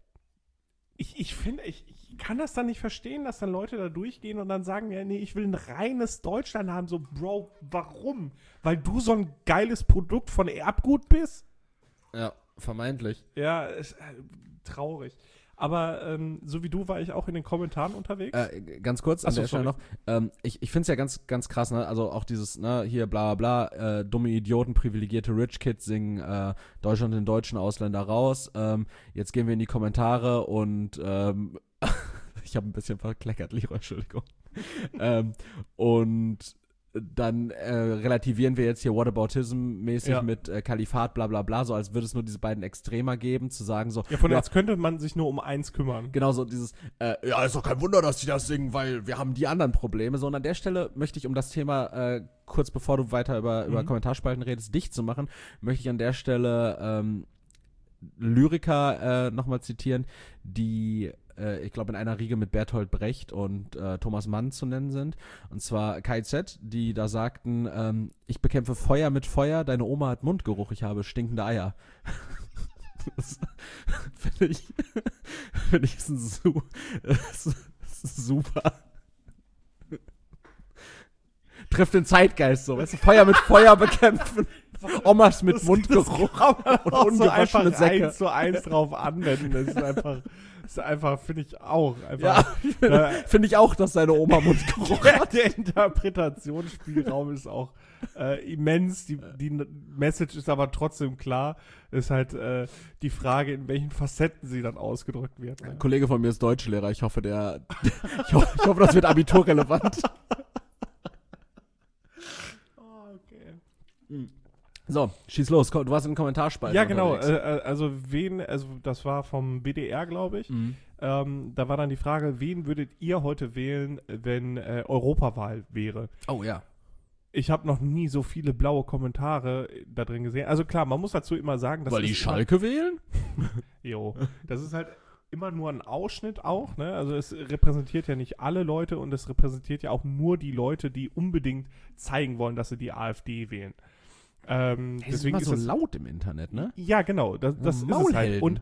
ich, ich finde, ich, ich kann das dann nicht verstehen, dass dann Leute da durchgehen und dann sagen, ja, nee, ich will ein reines Deutschland haben. So, Bro, warum? Weil du so ein geiles Produkt von Erbgut bist? Ja, vermeintlich. Ja, ist, äh, traurig. Aber ähm, so wie du war ich auch in den Kommentaren unterwegs. Äh, ganz kurz an Ach so, der Stelle sorry. noch. Ähm, ich ich finde es ja ganz, ganz krass, ne? Also auch dieses, ne, hier bla bla bla, äh, dumme Idioten, privilegierte Rich Kids singen äh, Deutschland den deutschen Ausländer raus. Ähm, jetzt gehen wir in die Kommentare und ähm, ich habe ein bisschen verkleckert, Leroy, Entschuldigung. ähm, und dann äh, relativieren wir jetzt hier Whataboutism-mäßig Ja. mit äh, Kalifat, bla bla bla, so als würde es nur diese beiden Extremer geben, zu sagen so, Ja, von ja, jetzt könnte man sich nur um eins kümmern. genau so dieses, äh, ja, ist doch kein Wunder, dass die das singen, weil wir haben die anderen Probleme. So, und an der Stelle möchte ich, um das Thema, äh, kurz bevor du weiter über, über Mhm. Kommentarspalten redest, dicht zu machen, möchte ich an der Stelle ähm, Lyriker äh, nochmal zitieren, die, äh, ich glaube, in einer Riege mit Bertolt Brecht und äh, Thomas Mann zu nennen sind. Und zwar K Z, die da sagten, ähm, ich bekämpfe Feuer mit Feuer, deine Oma hat Mundgeruch, ich habe stinkende Eier. Das finde ich, finde ich ist ein su ist, ist super. Trifft den Zeitgeist so, weißt du, Feuer mit Feuer bekämpfen, Omas mit Das- Mundgeruch das kann man und auch so einfach ungewaschene Säcke. eins zu eins drauf anwenden. Das ist einfach, das ist einfach, finde ich auch. Ja, Einfach, finde äh, find ich auch, dass deine Oma Mundgeruch der, hat. der Interpretationsspielraum ist auch äh, immens. Die, die Message ist aber trotzdem klar. Ist halt äh, die Frage, in welchen Facetten sie dann ausgedrückt wird. Ne? Ein Kollege von mir ist Deutschlehrer, ich hoffe, der, ich, hoffe, ich hoffe, das wird abiturrelevant. Oh, okay. So, schieß los, komm, du warst in den Kommentarspalten Ja, genau. unterwegs. Äh, äh, also wen, also das war vom B D R, glaube ich. Mhm. Ähm, da war dann die Frage, wen würdet ihr heute wählen, wenn äh, Europawahl wäre? Oh ja. Ich habe noch nie so viele blaue Kommentare da drin gesehen. Also klar, man muss dazu immer sagen, dass Weil die ist Schalke wählen? Immer, jo, das ist halt immer nur ein Ausschnitt auch, ne? Also es repräsentiert ja nicht alle Leute und es repräsentiert ja auch nur die Leute, die unbedingt zeigen wollen, dass sie die AfD wählen. Ähm, Hey, das ist deswegen immer so ist es laut im Internet, ne? ja, genau, das, das ist es halt. Maulhelden. Und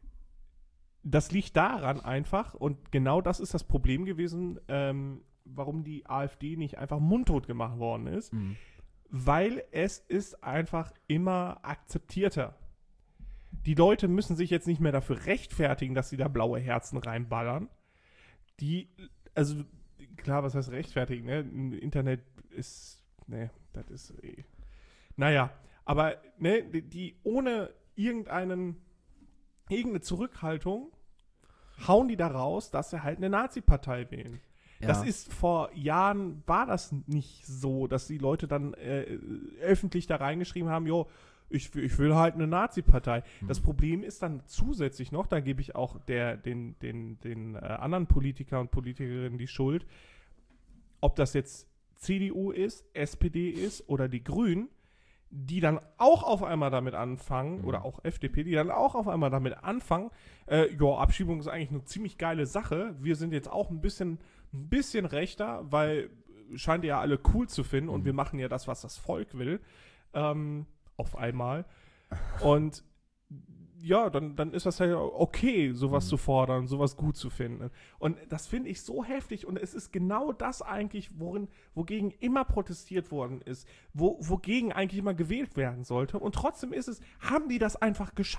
das liegt daran einfach, und genau das ist das Problem gewesen, ähm, warum die AfD nicht einfach mundtot gemacht worden ist, Mhm. weil es ist einfach immer akzeptierter. Die Leute müssen sich jetzt nicht mehr dafür rechtfertigen, dass sie da blaue Herzen reinballern. Die, also klar, was heißt rechtfertigen, ne? Im Internet ist, ne, das ist eh. Naja, aber ne, die, die ohne irgendeinen, irgendeine Zurückhaltung hauen die da raus, dass sie halt eine Nazi-Partei wählen. Ja. Das ist vor Jahren, war das nicht so, dass die Leute dann äh, öffentlich da reingeschrieben haben, jo, ich, ich will halt eine Nazi-Partei. Hm. Das Problem ist dann zusätzlich noch, da gebe ich auch der, den, den, den äh, anderen Politiker und Politikerinnen die Schuld, ob das jetzt C D U ist, S P D ist oder die Grünen, die dann auch auf einmal damit anfangen, Mhm. oder auch F D P, die dann auch auf einmal damit anfangen, äh, ja, Abschiebung ist eigentlich eine ziemlich geile Sache. Wir sind jetzt auch ein bisschen, ein bisschen rechter, weil scheint ihr ja alle cool zu finden und Mhm. wir machen ja das, was das Volk will. Ähm, auf einmal. Und ja, dann, dann ist das halt okay, sowas Mhm. zu fordern, sowas gut zu finden. Und das finde ich so heftig und es ist genau das eigentlich, worin, wogegen immer protestiert worden ist, wo, wogegen eigentlich immer gewählt werden sollte. Und trotzdem ist es, haben die das einfach geschafft.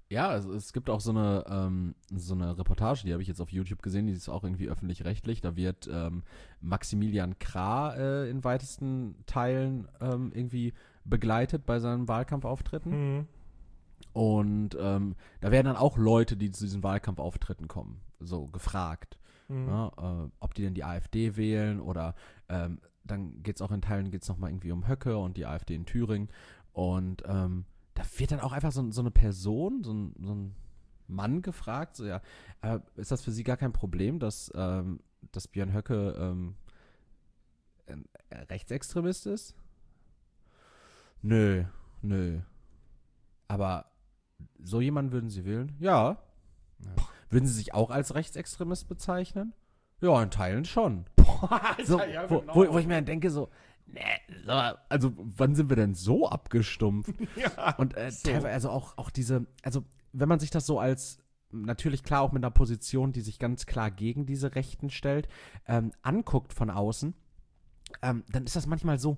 Ja, also es gibt auch so eine, ähm, so eine Reportage, die habe ich jetzt auf YouTube gesehen, die ist auch irgendwie öffentlich-rechtlich. Da wird ähm, Maximilian Krah äh, in weitesten Teilen ähm, irgendwie begleitet bei seinen Wahlkampfauftritten. Mhm. Und ähm, da werden dann auch Leute, die zu diesen Wahlkampfauftritten kommen, so gefragt, Mhm. ja, äh, ob die denn die AfD wählen oder ähm, dann geht es auch in Teilen geht's nochmal irgendwie um Höcke und die AfD in Thüringen. Und ähm, da wird dann auch einfach so, so eine Person, so ein, so ein Mann gefragt, so ja, äh, ist das für Sie gar kein Problem, dass, ähm, dass Björn Höcke ähm, ein Rechtsextremist ist? Nö, nö. Aber so jemanden würden Sie wählen? Ja. Ja. Würden Sie sich auch als Rechtsextremist bezeichnen? Ja, in Teilen schon. Alter, So, ja, wo, genau. wo, wo ich mir dann denke, so, nee, also wann sind wir denn so abgestumpft? Ja, Und äh, so. teilweise also auch, auch diese, also wenn man sich das so als, natürlich klar auch mit einer Position, die sich ganz klar gegen diese Rechten stellt, ähm, anguckt von außen, ähm, dann ist das manchmal so,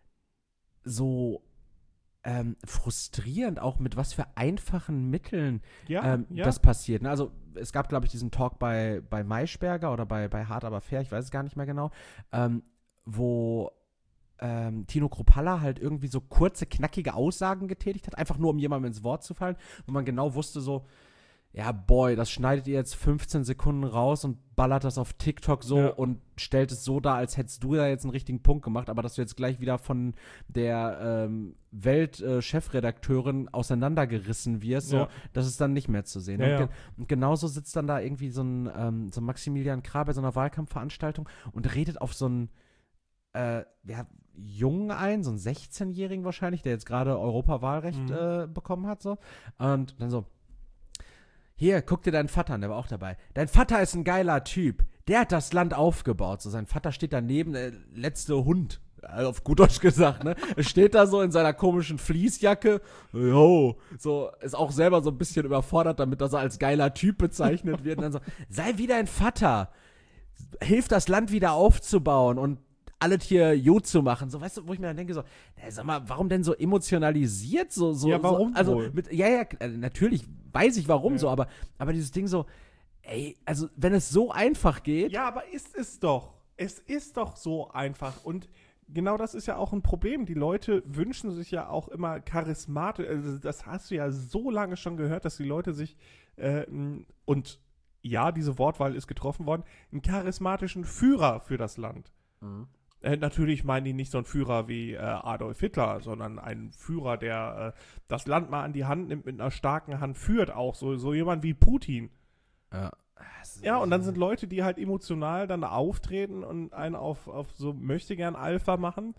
so ähm, frustrierend auch, mit was für einfachen Mitteln ja, ähm, ja. das passiert. Ne? Also es gab, glaube ich, diesen Talk bei, bei Maischberger oder bei, bei Hart aber fair, ich weiß es gar nicht mehr genau, ähm, wo ähm, Tino Kruppalla halt irgendwie so kurze, knackige Aussagen getätigt hat, einfach nur um jemandem ins Wort zu fallen, wo man genau wusste so, ja, boy, das schneidet ihr jetzt fünfzehn Sekunden raus und ballert das auf TikTok so Ja. und stellt es so dar, als hättest du da jetzt einen richtigen Punkt gemacht, aber dass du jetzt gleich wieder von der ähm, Welt-Chefredakteurin auseinandergerissen wirst, so, Ja. das ist dann nicht mehr zu sehen. Ja, und, ja. ge und genauso sitzt dann da irgendwie so ein, ähm, so ein Maximilian Krah bei so einer Wahlkampfveranstaltung und redet auf so einen äh, ja, Jungen ein, so einen sechzehnjährigen wahrscheinlich, der jetzt gerade Europawahlrecht Mhm. äh, bekommen hat, so. Und dann so, hier, guck dir deinen Vater an, der war auch dabei. Dein Vater ist ein geiler Typ. Der hat das Land aufgebaut. So, sein Vater steht daneben, der letzte Hund. Also auf gut Deutsch gesagt, ne? Er steht da so in seiner komischen Fließjacke. Jo. So, ist auch selber so ein bisschen überfordert damit, dass er als geiler Typ bezeichnet wird. Und dann so, sei wie dein Vater. Hilf, das Land wieder aufzubauen und alles hier gut zu machen. So, weißt du, wo ich mir dann denke, so, na, sag mal, warum denn so emotionalisiert? So, so, Ja, warum so, also, wohl? mit, ja, ja, äh, natürlich weiß ich warum Ja. so, aber, aber dieses Ding so, ey, also, wenn es so einfach geht. Ja, aber ist es doch. Es ist doch so einfach. Und genau das ist ja auch ein Problem. Die Leute wünschen sich ja auch immer charismatisch. Also das hast du ja so lange schon gehört, dass die Leute sich äh, m- und ja, diese Wortwahl ist getroffen worden, einen charismatischen Führer für das Land. Äh, natürlich meinen die nicht so einen Führer wie äh, Adolf Hitler, sondern einen Führer, der äh, das Land mal an die Hand nimmt, mit einer starken Hand führt, auch so, so jemand wie Putin. Ja. Ja, und dann sind Leute, die halt emotional dann auftreten und einen auf, auf so möchte gern Alpha machen.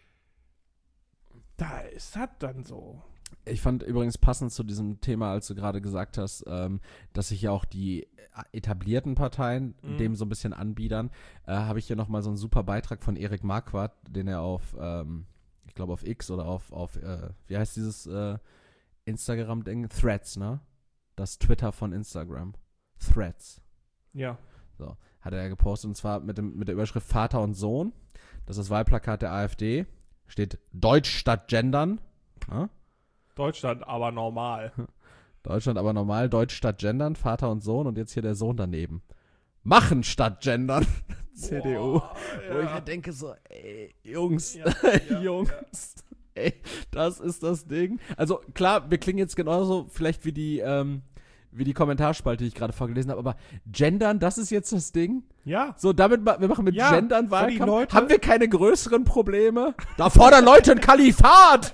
Da ist das dann so. Ich fand übrigens passend zu diesem Thema, als du gerade gesagt hast, ähm, dass sich ja auch die etablierten Parteien Mhm. dem so ein bisschen anbiedern, äh, habe ich hier nochmal so einen super Beitrag von Erik Marquardt, den er auf, ähm, ich glaube auf X oder auf, auf äh, wie heißt dieses äh, Instagram-Ding? Threads, ne? Das Twitter von Instagram. Threads. Ja. So, hat er gepostet und zwar mit, dem, mit der Überschrift Vater und Sohn. Das ist das Wahlplakat der AfD. Steht Deutsch statt Gendern. Ja? Deutschland aber normal. Deutschland aber normal, Deutsch statt Gendern, Vater und Sohn und jetzt hier der Sohn daneben. Machen statt Gendern, C D U. Boah, Wo ich ja. mir denke so, ey, Jungs, Ja, ja, Jungs, ey, das ist das Ding. Also klar, wir klingen jetzt genauso vielleicht wie die, ähm, wie die Kommentarspalte, die ich gerade vorgelesen habe, aber Gendern, das ist jetzt das Ding? Ja. So, damit, ma- wir machen mit Ja, Gendern weil die Wahlkampf. Leute- Haben wir keine größeren Probleme? Da fordern Leute ein Kalifat!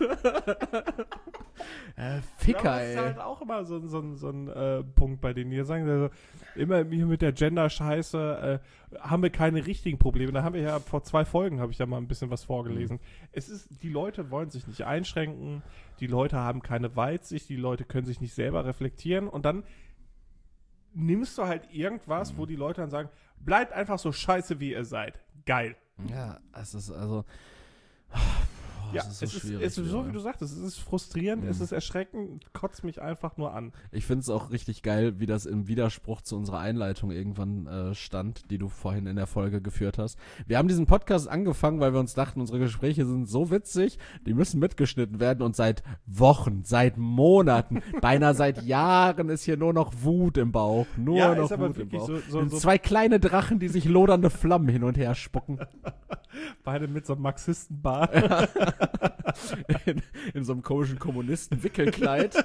äh, Ficker, Ja, das ist ey. halt auch immer so, so, so ein äh, Punkt, bei denen die sagen, also, immer hier mit der Gender-Scheiße äh, haben wir keine richtigen Probleme. Da haben wir ja vor zwei Folgen, habe ich da mal ein bisschen was vorgelesen. Es ist, die Leute wollen sich nicht einschränken, die Leute haben keine Weitsicht, die Leute können sich nicht selber reflektieren und dann nimmst du halt irgendwas, wo die Leute dann sagen, bleibt einfach so scheiße, wie ihr seid. Geil. Ja, es ist also. ja, das ist so es schwierig. ist, es ist so, ja. wie du sagtest, es ist frustrierend, Mhm. es ist erschreckend, kotzt mich einfach nur an. Ich finde es auch richtig geil, wie das im Widerspruch zu unserer Einleitung irgendwann äh, stand, die du vorhin in der Folge geführt hast. Wir haben diesen Podcast angefangen, weil wir uns dachten, unsere Gespräche sind so witzig, die müssen mitgeschnitten werden und seit Wochen, seit Monaten, beinahe seit Jahren ist hier nur noch Wut im Bauch. Nur Ja, noch ist aber Wut im wirklich Bauch. so- so- Und so- zwei kleine Drachen, die sich lodernde Flammen hin und her spucken. Beide mit so einem Marxistenbart. in, in so einem komischen Kommunisten-Wickelkleid.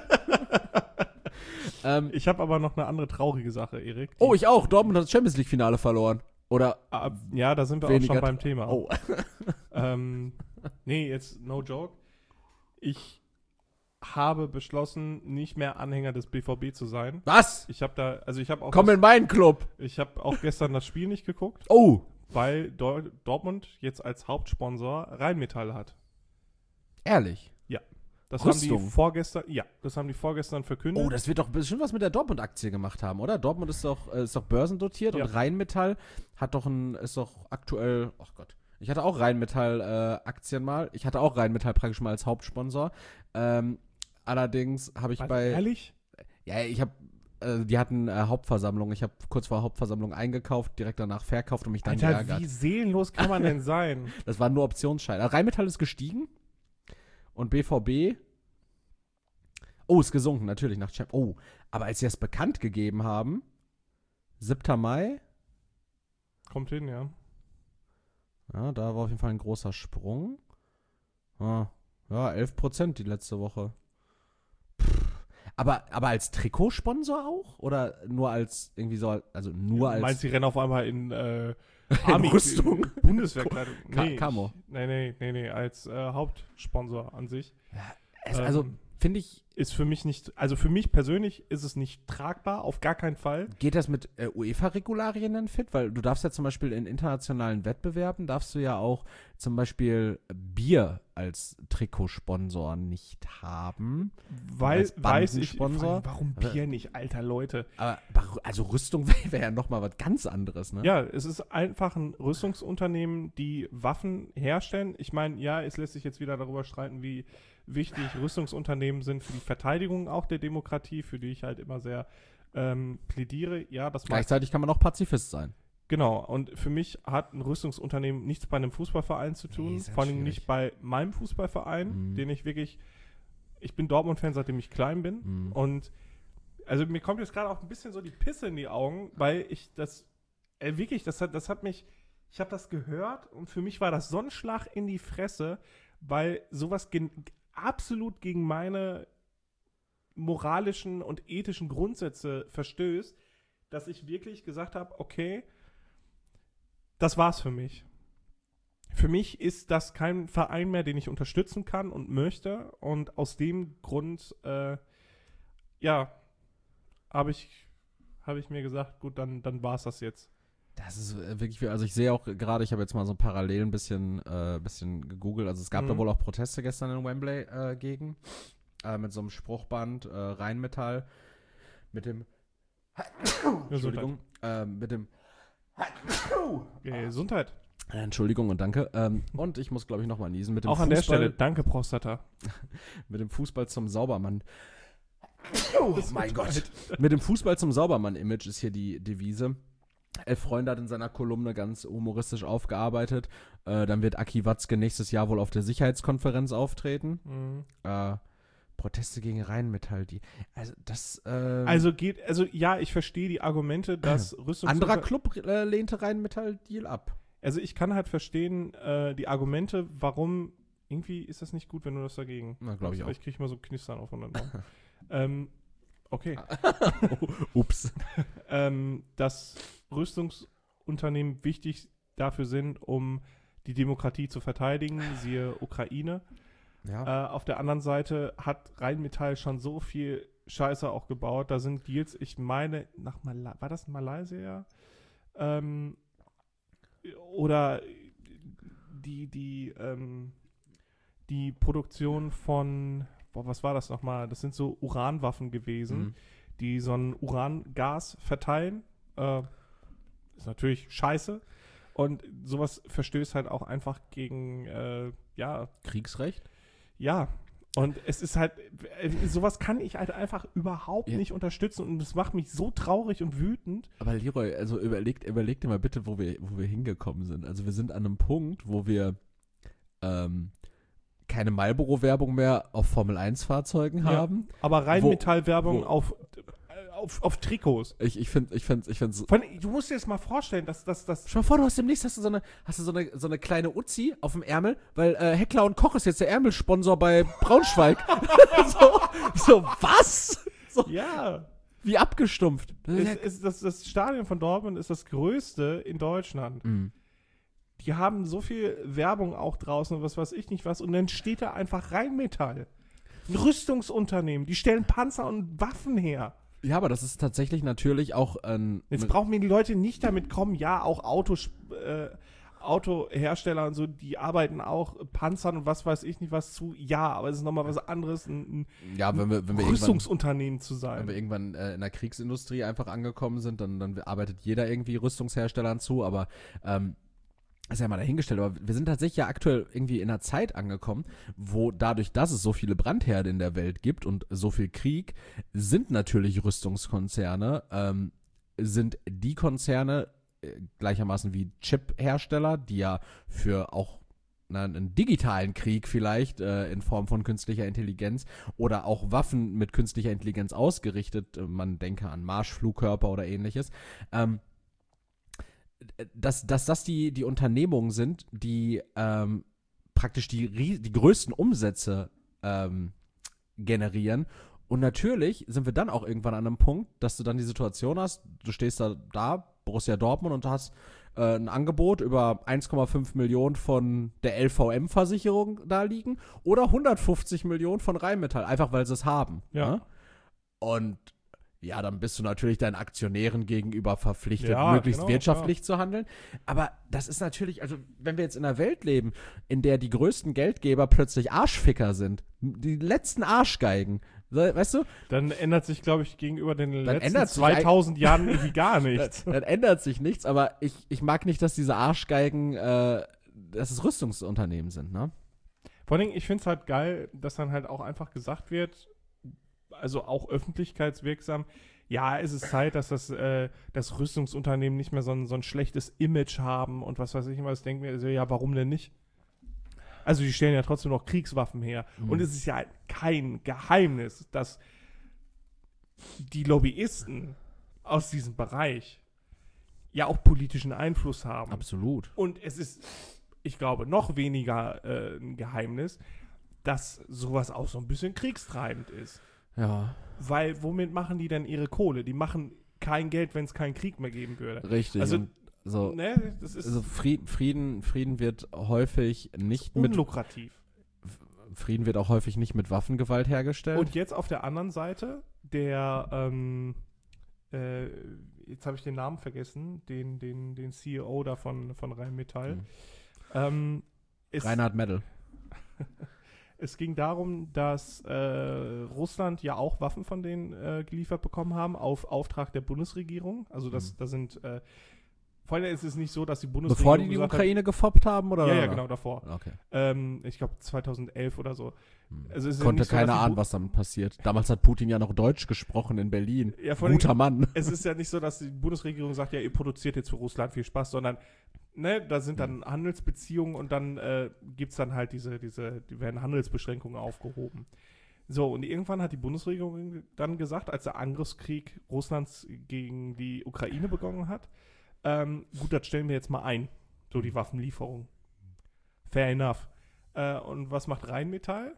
ähm, Ich habe aber noch eine andere traurige Sache, Erik. oh, ich auch. Dortmund hat das Champions League-Finale verloren. Oder Ah, ja, da sind wir weniger auch schon beim Thema. Oh. Ähm, nee, jetzt no joke. Ich habe beschlossen, nicht mehr Anhänger des B V B zu sein. Was? Ich habe da, also ich habe auch, Komm das, in meinen Club. ich habe auch gestern das Spiel nicht geguckt, Oh. weil Dor- Dortmund jetzt als Hauptsponsor Rheinmetall hat. Ehrlich. Das Rüstung. haben die vorgestern, ja, das haben die vorgestern verkündet. Oh, das wird doch bestimmt was mit der Dortmund-Aktie gemacht haben, oder? Dortmund ist doch, äh, ist doch börsendotiert Ja. und Rheinmetall hat doch ein, ist doch aktuell, ach Gott. Ich hatte auch Rheinmetall-Aktien mal. Ich hatte auch Rheinmetall praktisch mal als Hauptsponsor. Ähm, allerdings habe ich Was, bei. ehrlich? Ja, ich habe. Äh, die hatten äh, Hauptversammlung. Ich habe kurz vor Hauptversammlung eingekauft, direkt danach verkauft und mich dann Alter, geärgert. wie seelenlos kann man denn sein? Das waren nur Optionsscheine. Also Rheinmetall ist gestiegen und B V B. Oh, ist gesunken, natürlich nach Champ. Oh, aber als sie das bekannt gegeben haben, siebter Mai, Kommt hin, ja. ja, da war auf jeden Fall ein großer Sprung. Ah, ja, elf Prozent die letzte Woche. Pff. Aber, aber als Trikotsponsor auch? Oder nur als irgendwie so, also nur als. Meinst du, die rennen auf einmal in äh, In Army Rüstung? Bundeswehrkleidung? Ka- Nee, Camo. ich- nee, nee, nee, nee, als äh, Hauptsponsor an sich. es, also, ähm, finde ich, Ist für mich nicht, also für mich persönlich ist es nicht tragbar, auf gar keinen Fall. geht das mit äh, UEFA-Regularien dann fit? Weil du darfst ja zum Beispiel in internationalen Wettbewerben, darfst du ja auch zum Beispiel Bier als Trikotsponsor nicht haben. Weil, Als weiß ich, Bandensponsor? warum Bier nicht, alter Leute. Aber, aber also Rüstung wäre wär ja nochmal was ganz anderes, ne? Ja, es ist einfach ein Rüstungsunternehmen, die Waffen herstellen. Ich meine, ja, es lässt sich jetzt wieder darüber streiten, wie wichtig Rüstungsunternehmen sind für die Verteidigung auch der Demokratie, für die ich halt immer sehr ähm, plädiere. Ja, das mag, Gleichzeitig kann man auch Pazifist sein. genau. Und für mich hat ein Rüstungsunternehmen nichts bei einem Fußballverein zu tun, Nee, ist halt vor allem schwierig. nicht bei meinem Fußballverein, Mhm. den ich wirklich, ich bin Dortmund-Fan, seitdem ich klein bin. Mhm. Und also mir kommt jetzt gerade auch ein bisschen so die Pisse in die Augen, weil ich das, äh, wirklich, das hat, das hat mich, ich habe das gehört und für mich war das so ein Schlag in die Fresse, weil sowas gen absolut gegen meine moralischen und ethischen Grundsätze verstößt, dass ich wirklich gesagt habe, okay, das war's für mich. Für mich ist das kein Verein mehr, den ich unterstützen kann und möchte. Und aus dem Grund, äh, ja, habe ich, hab ich mir gesagt, gut, dann, dann war es das jetzt. Das ist äh, wirklich viel. Also ich sehe auch gerade, ich habe jetzt mal so parallel ein bisschen, äh, bisschen gegoogelt. Also es gab Mhm. da wohl auch Proteste gestern in Wembley äh, gegen. Äh, mit so einem Spruchband, äh, Rheinmetall. Mit dem Entschuldigung. Äh, mit dem Äh, Gesundheit. Äh, Entschuldigung und danke. Ähm, und ich muss, glaube ich, nochmal niesen. Mit dem Auch an der Fußball, Stelle, danke Prostata. Mit dem Fußball zum Saubermann. Oh mein Gott. Mit dem Fußball zum Saubermann-Image ist hier die Devise. Elf Freunde hat in seiner Kolumne ganz humoristisch aufgearbeitet. Äh, dann wird Aki Watzke nächstes Jahr wohl auf der Sicherheitskonferenz auftreten. Mhm. Äh, Proteste gegen Rheinmetall, die. Also das. Äh, Also geht, also ja, ich verstehe die Argumente, dass Rüstungs... anderer Club äh, lehnte Rheinmetall-Deal ab. Also ich kann halt verstehen, äh, die Argumente, warum, irgendwie ist das nicht gut, wenn du das dagegen. Na, glaub ich auch. Ich kriege mal so Knistern aufeinander. ähm, okay. Ups. ähm, dass Rüstungsunternehmen wichtig dafür sind, um die Demokratie zu verteidigen, siehe Ukraine. Ja. Äh, auf der anderen Seite hat Rheinmetall schon so viel Scheiße auch gebaut. Da sind Deals, ich meine, nach Mal war das Malaysia? Ähm, oder die, die, ähm, die Produktion von, boah, was war das nochmal? Das sind so Uranwaffen gewesen, Mhm. die so ein Urangas verteilen. Äh, ist natürlich scheiße. Und sowas verstößt halt auch einfach gegen, äh, ja. Kriegsrecht? Ja. Und es ist halt, äh, sowas kann ich halt einfach überhaupt Ja. nicht unterstützen und das macht mich so traurig und wütend. Aber Leroy, also überlegt, überleg dir mal bitte, wo wir, wo wir hingekommen sind. Also wir sind an einem Punkt, wo wir ähm, keine Marlboro-Werbung mehr auf Formel eins Fahrzeugen Ja. haben. Aber Rheinmetall-Werbung wo- auf, äh, auf, auf Trikots. Ich, ich finde, ich finde, ich finde so. Vor allem, du musst dir das mal vorstellen, dass das, das Stell dir mal vor, du hast demnächst hast du so eine, hast du so eine, so eine kleine Uzi auf dem Ärmel, weil äh, Heckler und Koch ist jetzt der Ärmelsponsor bei Braunschweig. so, so, was? So, ja. wie abgestumpft. Das ist Es, ja- es, das, das Stadion von Dortmund ist das größte in Deutschland. Mhm. Die haben so viel Werbung auch draußen und was weiß ich nicht was. Und dann steht da einfach Rheinmetall. Ein Rüstungsunternehmen. Die stellen Panzer und Waffen her. Ja, aber das ist tatsächlich natürlich auch ein. Jetzt brauchen mir die Leute nicht damit kommen, ja, auch Autos, äh, Autohersteller und so, die arbeiten auch Panzern und was weiß ich nicht was zu. Ja, aber es ist nochmal was anderes, ein, ja, wenn wir, wenn ein wir irgendwann, Rüstungsunternehmen zu wenn sein. wir irgendwann äh, in der Kriegsindustrie einfach angekommen sind, dann, dann arbeitet jeder irgendwie Rüstungsherstellern zu, aber ähm, ist ja mal dahingestellt, aber wir sind tatsächlich ja aktuell irgendwie in einer Zeit angekommen, wo dadurch, dass es so viele Brandherde in der Welt gibt und so viel Krieg, sind natürlich Rüstungskonzerne, ähm, sind die Konzerne äh, gleichermaßen wie Chip-Hersteller, die ja für auch na, einen digitalen Krieg vielleicht äh, in Form von künstlicher Intelligenz oder auch Waffen mit künstlicher Intelligenz ausgerichtet, äh, man denke an Marschflugkörper oder ähnliches, ähm, dass, dass das die, die Unternehmungen sind, die ähm, praktisch die, rie- die größten Umsätze ähm, generieren. Und natürlich sind wir dann auch irgendwann an einem Punkt, dass du dann die Situation hast, du stehst da, da Borussia Dortmund, und du hast äh, ein Angebot über eins Komma fünf Millionen von der L V M-Versicherung da liegen oder hundertfünfzig Millionen von Rheinmetall, einfach weil sie es haben. Ja. Ne? Und ja, dann bist du natürlich deinen Aktionären gegenüber verpflichtet, Ja, möglichst genau, wirtschaftlich zu handeln. Aber das ist natürlich, also wenn wir jetzt in einer Welt leben, in der die größten Geldgeber plötzlich Arschficker sind, die letzten Arschgeigen, so, weißt du, Dann ändert sich, glaube ich, gegenüber den letzten ändert sich zweitausend Jahren irgendwie gar dann, nichts. dann ändert sich nichts, aber ich, ich mag nicht, dass diese Arschgeigen, äh, dass es Rüstungsunternehmen sind, ne? Vor allem, ich finde es halt geil, dass dann halt auch einfach gesagt wird, also auch öffentlichkeitswirksam, ja, es ist Zeit, dass das, äh, das Rüstungsunternehmen nicht mehr so ein, so ein schlechtes Image haben und was weiß ich immer. Ich denke mir so, ja, warum denn nicht? Also die stellen ja trotzdem noch Kriegswaffen her. Mhm. Und es ist ja kein Geheimnis, dass die Lobbyisten aus diesem Bereich ja auch politischen Einfluss haben. Absolut. Und es ist, ich glaube, noch weniger äh, ein Geheimnis, dass sowas auch so ein bisschen kriegstreibend ist. Ja, Weil womit machen die denn ihre Kohle? Die machen kein Geld, wenn es keinen Krieg mehr geben würde. richtig. Also, Und so, ne, das ist also Frieden, Frieden, Frieden wird häufig nicht mit unlukrativ. Frieden wird auch häufig nicht mit Waffengewalt hergestellt. Und jetzt auf der anderen Seite, der, ähm, äh, jetzt habe ich den Namen vergessen, den, den, den C E O da von, von Rheinmetall. Mhm. Ähm, ist, Reinhard Meddel. Es ging darum, dass äh, Russland ja auch Waffen von denen äh, geliefert bekommen haben, auf Auftrag der Bundesregierung. Also das, Mhm. da sind, äh, vor allem ist es nicht so, dass die Bundesregierung Bevor die die gesagt Ukraine gefoppt haben, oder? hat, ja, ja, genau, davor. Okay. Ähm, ich glaube zweitausendelf oder so. Hm. Also es ist ja Konnte nicht so, keiner dass die ahnen, Bu- was damit passiert. Damals hat Putin ja noch Deutsch gesprochen in Berlin. Ja, vor allem- Guter Mann. Es ist ja nicht so, dass die Bundesregierung sagt, ja, ihr produziert jetzt für Russland, viel Spaß, sondern ne, da sind dann Handelsbeziehungen und dann äh, gibt es dann halt diese, diese, die werden Handelsbeschränkungen aufgehoben. So, und irgendwann hat die Bundesregierung dann gesagt, als der Angriffskrieg Russlands gegen die Ukraine begonnen hat, ähm, gut, das stellen wir jetzt mal ein, so die Waffenlieferung. Fair enough. Äh, und was macht Rheinmetall?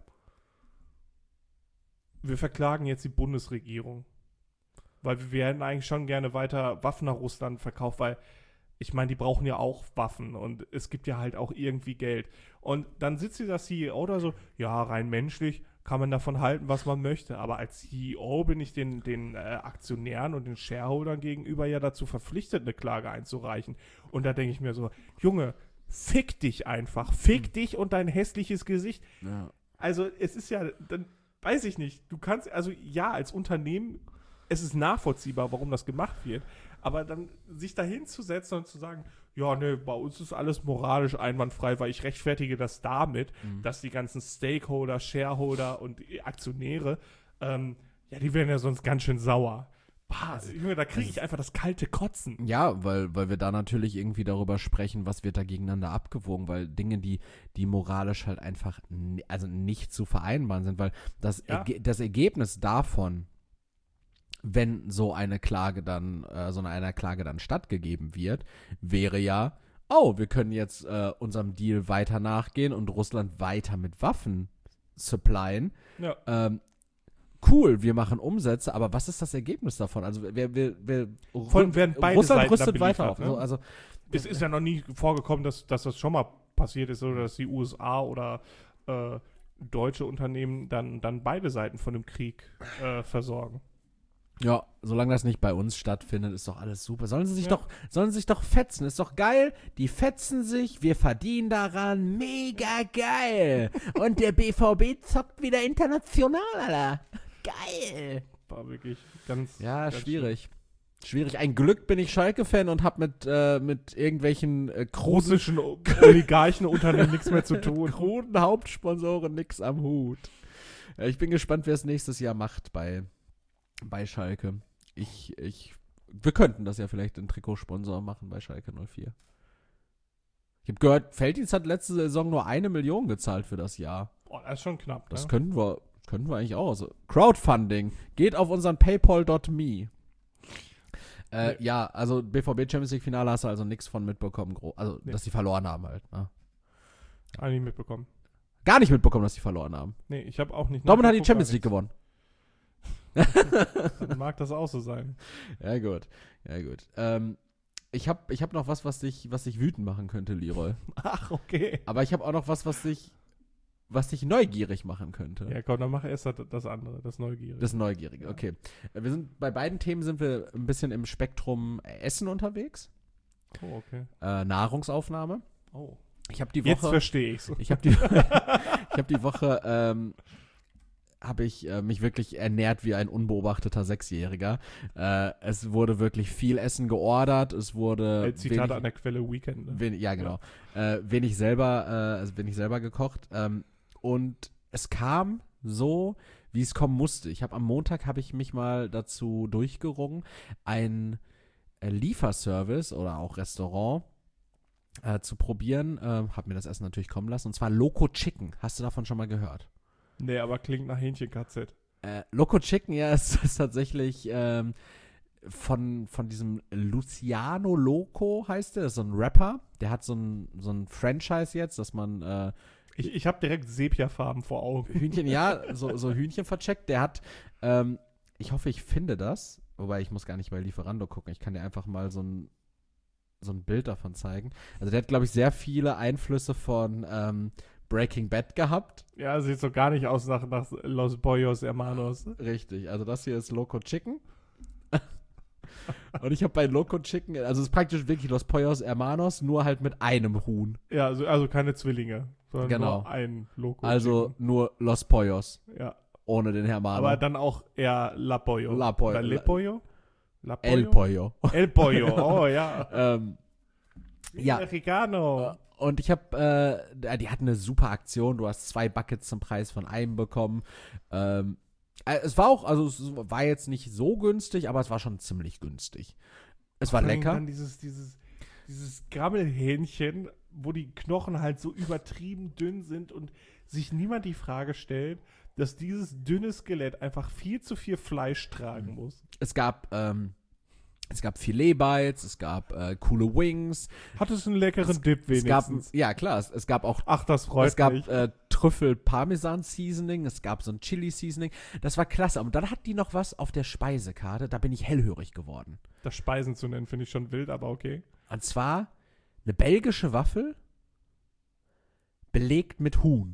Wir verklagen jetzt die Bundesregierung. Weil wir hätten eigentlich schon gerne weiter Waffen nach Russland verkauft, weil ich meine, die brauchen ja auch Waffen und es gibt ja halt auch irgendwie Geld. Und dann sitzt dieser C E O da so, ja, rein menschlich kann man davon halten, was man möchte. Aber als C E O bin ich den, den äh, Aktionären und den Shareholdern gegenüber ja dazu verpflichtet, eine Klage einzureichen. Und da denke ich mir so, Junge, fick dich einfach. Fick Hm. dich und dein hässliches Gesicht. Ja. Also es ist ja, dann weiß ich nicht, du kannst, also ja, als Unternehmen, es ist nachvollziehbar, warum das gemacht wird, Aber dann sich da hinzusetzen und zu sagen, ja, ne, bei uns ist alles moralisch einwandfrei, weil ich rechtfertige das damit, Mhm. dass die ganzen Stakeholder, Shareholder und Aktionäre, ähm, ja, die werden ja sonst ganz schön sauer. Bah, Also, Junge, da kriege ich einfach das kalte Kotzen. Ja, weil, weil wir da natürlich irgendwie darüber sprechen, was wird da gegeneinander abgewogen, weil Dinge, die, die moralisch halt einfach n- also nicht zu vereinbaren sind, weil das, Ja. Erge das Ergebnis davon, wenn so eine Klage dann, äh, so einer Klage dann stattgegeben wird, wäre ja, oh, wir können jetzt äh, unserem Deal weiter nachgehen und Russland weiter mit Waffen supplyen. Ja. Ähm, cool, wir machen Umsätze, aber was ist das Ergebnis davon? Also wer, wer, wer Vor allem werden beide Russland Seiten rüstet dann weiter beliefert, auf. ne? Also, also Es ist ja noch nie vorgekommen, dass, dass das schon mal passiert ist, oder dass die U S A oder äh, deutsche Unternehmen dann, dann beide Seiten von dem Krieg äh, versorgen. ja, solange das nicht bei uns stattfindet, ist doch alles super. Sollen sie sich Ja. doch, sollen sie sich doch fetzen, ist doch geil. Die fetzen sich, wir verdienen daran, mega geil. Und der B V B zockt wieder international, Alter. Geil. War wirklich ganz. Ja, ganz schwierig. Schwierig. Ein Glück bin ich Schalke-Fan und hab mit, äh, mit irgendwelchen äh, schlimm. kruden, Russischen Oligarchenunternehmen nichts mehr zu tun. kruden Hauptsponsoren nix am Hut. Ja, ich bin gespannt, wer es nächstes Jahr macht bei, bei Schalke. Ich, ich, wir könnten das ja vielleicht einen Trikotsponsor machen bei Schalke null vier. Ich habe gehört, Felddienst hat letzte Saison nur eine Million gezahlt für das Jahr. Boah, das ist schon knapp, Das ne? könnten wir, könnten wir eigentlich auch. Also, Crowdfunding. Geht auf unseren paypal dot me. Äh, Nee. Ja, also B V B Champions League Finale hast du also nichts von mitbekommen. gro- Also, Nee. dass die verloren haben halt. Ne? Hab ich nicht mitbekommen. Gar nicht mitbekommen, dass die verloren haben. Nee, ich habe auch nicht. Dortmund hat die nachgeguckt, Champions gar League gewonnen. nichts. Dann mag das auch so sein. Ja, gut. Ja, gut. Ähm, ich habe ich hab noch was, was dich, was dich wütend machen könnte, Leroy. Ach, okay. Aber ich habe auch noch was, was dich, was dich neugierig machen könnte. Ja, komm, dann mach erst das, das andere, das Neugierige. Das Neugierige, Ja. okay. Äh, Wir sind, bei beiden Themen sind wir ein bisschen im Spektrum Essen unterwegs. Oh, okay. Äh, Nahrungsaufnahme. Oh. Ich habe die Jetzt Woche, verstehe ich's. ich habe die, ich habe die Woche, ähm, habe ich äh, mich wirklich ernährt wie ein unbeobachteter Sechsjähriger. Äh, es wurde wirklich viel Essen geordert. Es wurde Äh, Zitat wenig- an der Quelle Weekend. Ne? Wen, ja, genau. Äh, wenig selber, äh, also wenig selber gekocht. Ähm, und es kam so, wie es kommen musste. Ich habe am Montag habe ich mich mal dazu durchgerungen, ein äh, Lieferservice oder auch Restaurant äh, zu probieren. Äh, habe mir das Essen natürlich kommen lassen. Und zwar Loco Chicken. Hast du davon schon mal gehört? Nee, aber klingt nach Hähnchen-K Z. Äh, Loco Chicken, ja, ist, ist tatsächlich ähm, von, von diesem Luciano Loco heißt der, das ist so ein Rapper, der hat so ein, so ein Franchise jetzt, dass man äh, Ich, ich habe direkt Sepia-Farben vor Augen. Hühnchen, ja, so, so Hühnchen vercheckt, der hat, ähm, ich hoffe, ich finde das, wobei ich muss gar nicht bei Lieferando gucken, ich kann dir einfach mal so ein, so ein Bild davon zeigen. Also der hat, glaube ich, sehr viele Einflüsse von ähm, Breaking Bad gehabt. Ja, sieht so gar nicht aus nach, nach Los Boyos Hermanos. Richtig, also das hier ist Loco Chicken. Und ich habe bei Loco Chicken, also es ist praktisch wirklich Los Pollos Hermanos, nur halt mit einem Huhn. Ja, also, also keine Zwillinge, sondern Genau. nur ein Loco. Also nur Los Pollos, ja. ohne den Hermano. Aber dann auch eher La Pollo. La Pollo. Oder Le Pollo? La Pollo? El Pollo. El Pollo, oh ja. ähm, ja. Mexicano. Und ich habe, äh, die hatten eine super Aktion. Du hast zwei Buckets zum Preis von einem bekommen. Ähm, äh, es war auch, also es war jetzt nicht so günstig, aber es war schon ziemlich günstig. Es war Vor allem lecker. Dann dieses, dieses, dieses Grammelhähnchen, wo die Knochen halt so übertrieben dünn sind und sich niemand die Frage stellt, dass dieses dünne Skelett einfach viel zu viel Fleisch tragen muss. Es gab, ähm, es gab Filet-Bites, es gab äh, coole Wings. Hat es einen leckeren Dip Es gab, wenigstens? ja klar, es, es gab auch Ach, das freut es gab mich. äh, Trüffel-Parmesan-Seasoning, es gab so ein Chili-Seasoning. Das war klasse. Und dann hat die noch was auf der Speisekarte, da bin ich hellhörig geworden. Das Speisen zu nennen, finde ich schon wild, aber okay. Und zwar eine belgische Waffel belegt mit Huhn.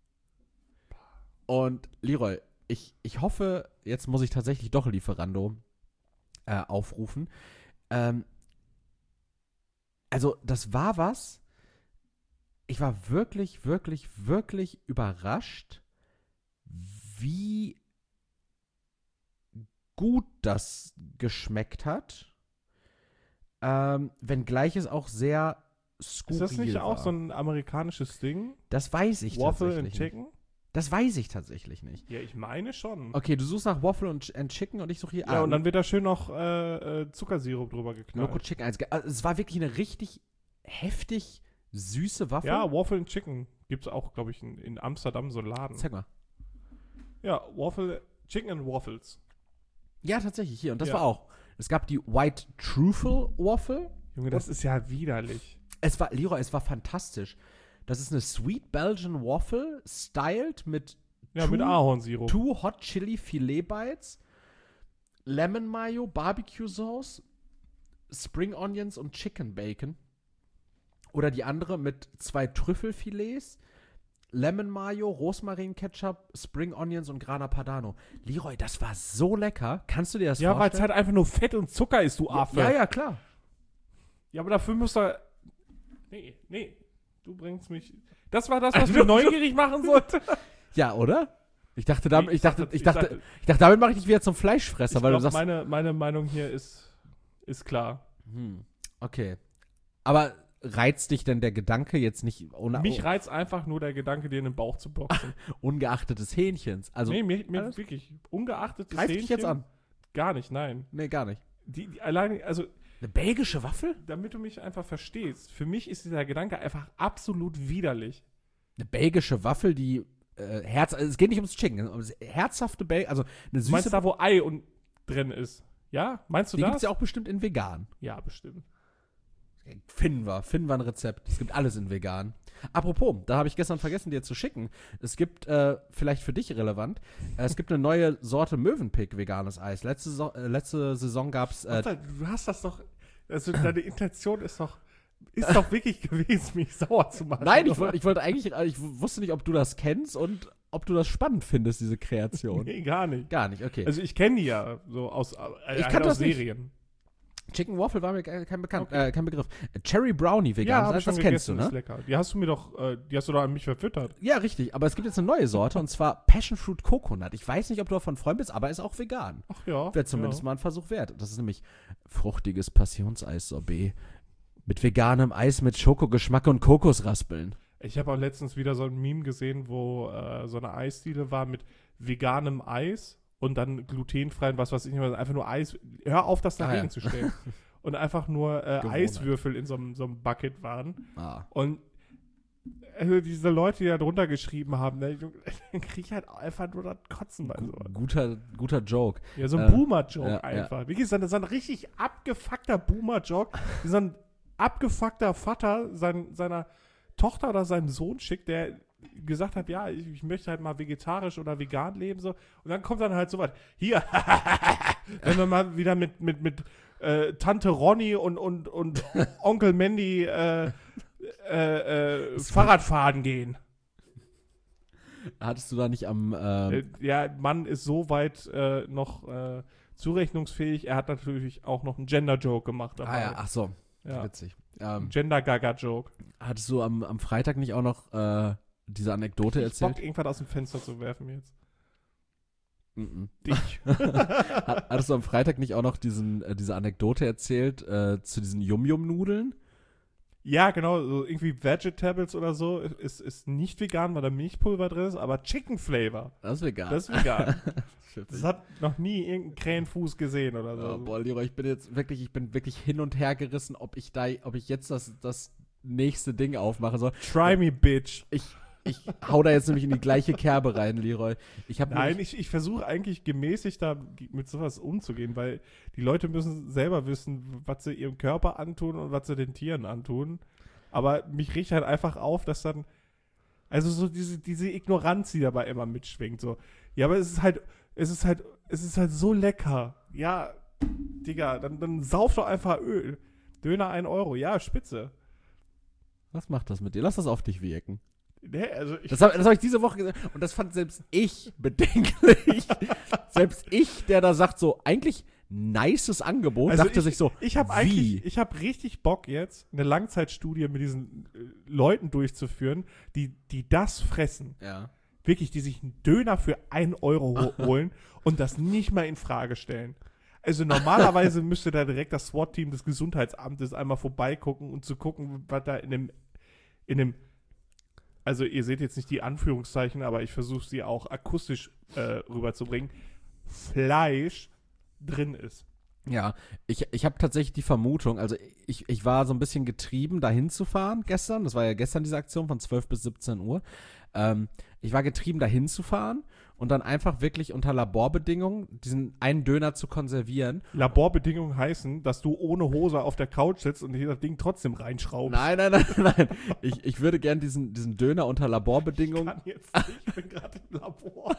Und Leroy, ich, ich hoffe, jetzt muss ich tatsächlich doch Lieferando äh, aufrufen. Ähm, also, das war was. Ich war wirklich, wirklich, wirklich überrascht, wie gut das geschmeckt hat. Ähm, wenngleich es auch sehr skurril Ist das nicht war. auch so ein amerikanisches Ding? Das weiß ich Waffle tatsächlich and nicht. Chicken? Das weiß ich tatsächlich nicht. Ja, ich meine schon. Okay, du suchst nach Waffle und, and Chicken und ich suche hier Ja, ah, und dann wird da schön noch äh, äh, Zuckersirup drüber Loco geknallt. Chicken. Also, es war wirklich eine richtig heftig süße Waffel. Ja, Waffle and Chicken gibt's auch, glaube ich, in, in Amsterdam so einen Laden. Zeig mal. Ja, Waffle, Chicken and Waffles. Ja, tatsächlich, hier. Und das Ja. war auch. Es gab die White Truffle Waffle. Junge, das ist ja widerlich. Es war, Leroy, es war fantastisch. Das ist eine Sweet Belgian Waffle, styled mit Ja, two, mit Ahornsirup. two Hot Chili Filet Bites, Lemon Mayo, Barbecue Sauce, Spring Onions und Chicken Bacon. Oder die andere mit zwei Trüffelfilets, Lemon Mayo, Rosmarin Ketchup, Spring Onions und Grana Padano. Leroy, das war so lecker. Kannst du dir das Ja, weil es vorstellen? halt einfach nur Fett und Zucker ist, du Affe. Ja, ja, klar. Ja, aber dafür musst du. Nee, nee. Du bringst mich. Das war das, was mich neugierig machen sollte. Ja, oder? Ich dachte, damit, Nee, ich dachte, dachte- ich dachte, dachte- ich dachte, damit mache ich dich wieder zum Fleischfresser, Ich weil glaub, du sagst. meine, meine Meinung hier ist, ist klar. Hm, okay. Aber reizt dich denn der Gedanke jetzt nicht ohne Mich reizt einfach nur der Gedanke, dir in den Bauch zu boxen. ungeachtet des Hähnchens? Also nee, mir, mir alles- wirklich. Ungeachtet des greif dich jetzt an. Gar nicht, nein. Nee, gar nicht. Die, die alleine, also, Eine belgische Waffel? damit du mich einfach verstehst, für mich ist dieser Gedanke einfach absolut widerlich. Eine belgische Waffel, die äh, Herz, also es geht nicht ums Chicken, um herzhafte Bel, also eine Du süße meinst da, wo Ei und drin ist? Ja? Meinst du Die gibt das? es ja auch bestimmt in vegan. Ja, bestimmt. Finden wir, finden wir ein Rezept. Es gibt alles in vegan. Apropos, da habe ich gestern vergessen, dir zu schicken. Es gibt, äh, vielleicht für dich relevant, äh, es gibt eine neue Sorte Mövenpick veganes Eis. Letzte, so äh, letzte Saison gab es, äh, Du hast das doch, also deine Intention ist doch, ist doch wirklich gewesen, mich sauer zu machen. nein, ich, oder? wollt, ich wollte eigentlich, äh, ich wusste nicht, ob du das kennst und ob du das spannend findest, diese Kreation. Nee, gar nicht. Gar nicht, okay. Also ich kenne die ja so aus, äh, Ich halt kannte aus das nicht. Serien. Chicken Waffle war mir ke- kein, bekannt, Okay. äh, kein Begriff. Äh, Cherry Brownie vegan, Ja, das, hab ich schon das kennst du, gegessen, ne? ist lecker. Die hast du mir doch, äh, die hast du doch an mich verfüttert. Ja, richtig. Aber es gibt jetzt eine neue Sorte und zwar Passion Fruit Coconut. Ich weiß nicht, ob du davon Freund bist, aber ist auch vegan. Ach ja. Wäre zumindest ja. mal ein Versuch wert. Das ist nämlich fruchtiges Passionseis-Sorbet mit veganem Eis mit Schokogeschmack und Kokosraspeln. Ich habe auch letztens wieder so ein Meme gesehen, wo äh, so eine Eisdiele war mit veganem Eis und dann glutenfreien, was weiß ich nicht mehr, einfach nur Eis. Hör auf, das Ah, dagegen ja. zu stellen. Und einfach nur äh, Gewohnheit. Eiswürfel in so einem so einem Bucket waren. Ah. Und also diese Leute, die da drunter geschrieben haben, ne, dann krieg ich halt einfach nur das Kotzen bei sowas. Guter, guter Joke. Ja, so ein Äh, Boomer-Joke ja, einfach. Wirklich so ein, so ein richtig abgefuckter Boomer-Joke. Wie so ein abgefuckter Vater sein, seiner Tochter oder seinem Sohn schickt, der gesagt hat, ja, ich, ich möchte halt mal vegetarisch oder vegan leben. So. Und dann kommt dann halt so was, hier, wenn wir mal wieder mit, mit, mit äh, Tante Ronny und, und, und Onkel Mandy äh, äh, äh, Fahrrad fahren gehen. Hattest du da nicht am. Ähm, Äh, ja, Mann ist so weit äh, noch äh, zurechnungsfähig. Er hat natürlich auch noch einen Gender-Joke gemacht. ah ja, ach so. ja. Witzig. Ähm, Gender-Gaga-Joke. hattest du am, am Freitag nicht auch noch äh, diese Anekdote Ich erzählt? Bock, irgendwas aus dem Fenster zu werfen jetzt. Mhm. Dich. Hat- Hattest du am Freitag nicht auch noch diesen, äh, diese Anekdote erzählt äh, zu diesen Yum-Yum-Nudeln? Ja, genau, so irgendwie Vegetables oder so ist, ist nicht vegan, weil da Milchpulver drin ist, aber Chicken Flavor, Das ist vegan. das ist vegan. Stimmt. Das hat noch nie irgendein Krähenfuß gesehen oder so. Oh, boah, Leroy, ich bin jetzt wirklich, ich bin wirklich hin und her gerissen, ob ich da, ob ich jetzt das, das nächste Ding aufmachen soll. Try me, bitch. Ich, ich hau da jetzt nämlich in die gleiche Kerbe rein, Leroy. Ich hab Nein, nämlich- ich, ich versuche eigentlich gemäßigt da mit sowas umzugehen, weil die Leute müssen selber wissen, was sie ihrem Körper antun und was sie den Tieren antun. Aber mich riecht halt einfach auf, dass dann, also so diese, diese Ignoranz, die dabei immer mitschwingt, so. Ja, aber es ist halt, es ist halt, es ist halt so lecker. Ja, Digga, dann, dann sauf doch einfach Öl. Döner ein Euro, ja, spitze. Was macht das mit dir? Lass das auf dich wirken. Nee, also ich, Das habe das hab ich diese Woche gesagt und das fand selbst ich bedenklich. Selbst ich, der da sagt so, eigentlich nices Angebot, Also dachte ich- sich so, Ich habe wie? eigentlich, ich habe richtig Bock jetzt, eine Langzeitstudie mit diesen äh, Leuten durchzuführen, die, die das fressen. Ja. Wirklich, die sich einen Döner für ein Euro ho- holen und das nicht mal in Frage stellen. Also normalerweise müsste da direkt das SWAT-Team des Gesundheitsamtes einmal vorbeigucken und zu gucken, was da in dem, in dem, also ihr seht jetzt nicht die Anführungszeichen, aber ich versuche sie auch akustisch äh, rüberzubringen, Fleisch drin ist. Ja, ich, ich habe tatsächlich die Vermutung, also ich, ich war so ein bisschen getrieben, dahin zu fahren gestern. Das war ja gestern diese Aktion von zwölf bis siebzehn Uhr. Ähm, ich war getrieben, dahin zu fahren und dann einfach wirklich unter Laborbedingungen diesen einen Döner zu konservieren. Laborbedingungen heißen, dass du ohne Hose auf der Couch sitzt und dir das Ding trotzdem reinschraubst. Nein, nein, nein, nein. Ich, ich würde gern diesen, diesen Döner unter Laborbedingungen. Ich kann jetzt nicht, ich bin gerade im Labor.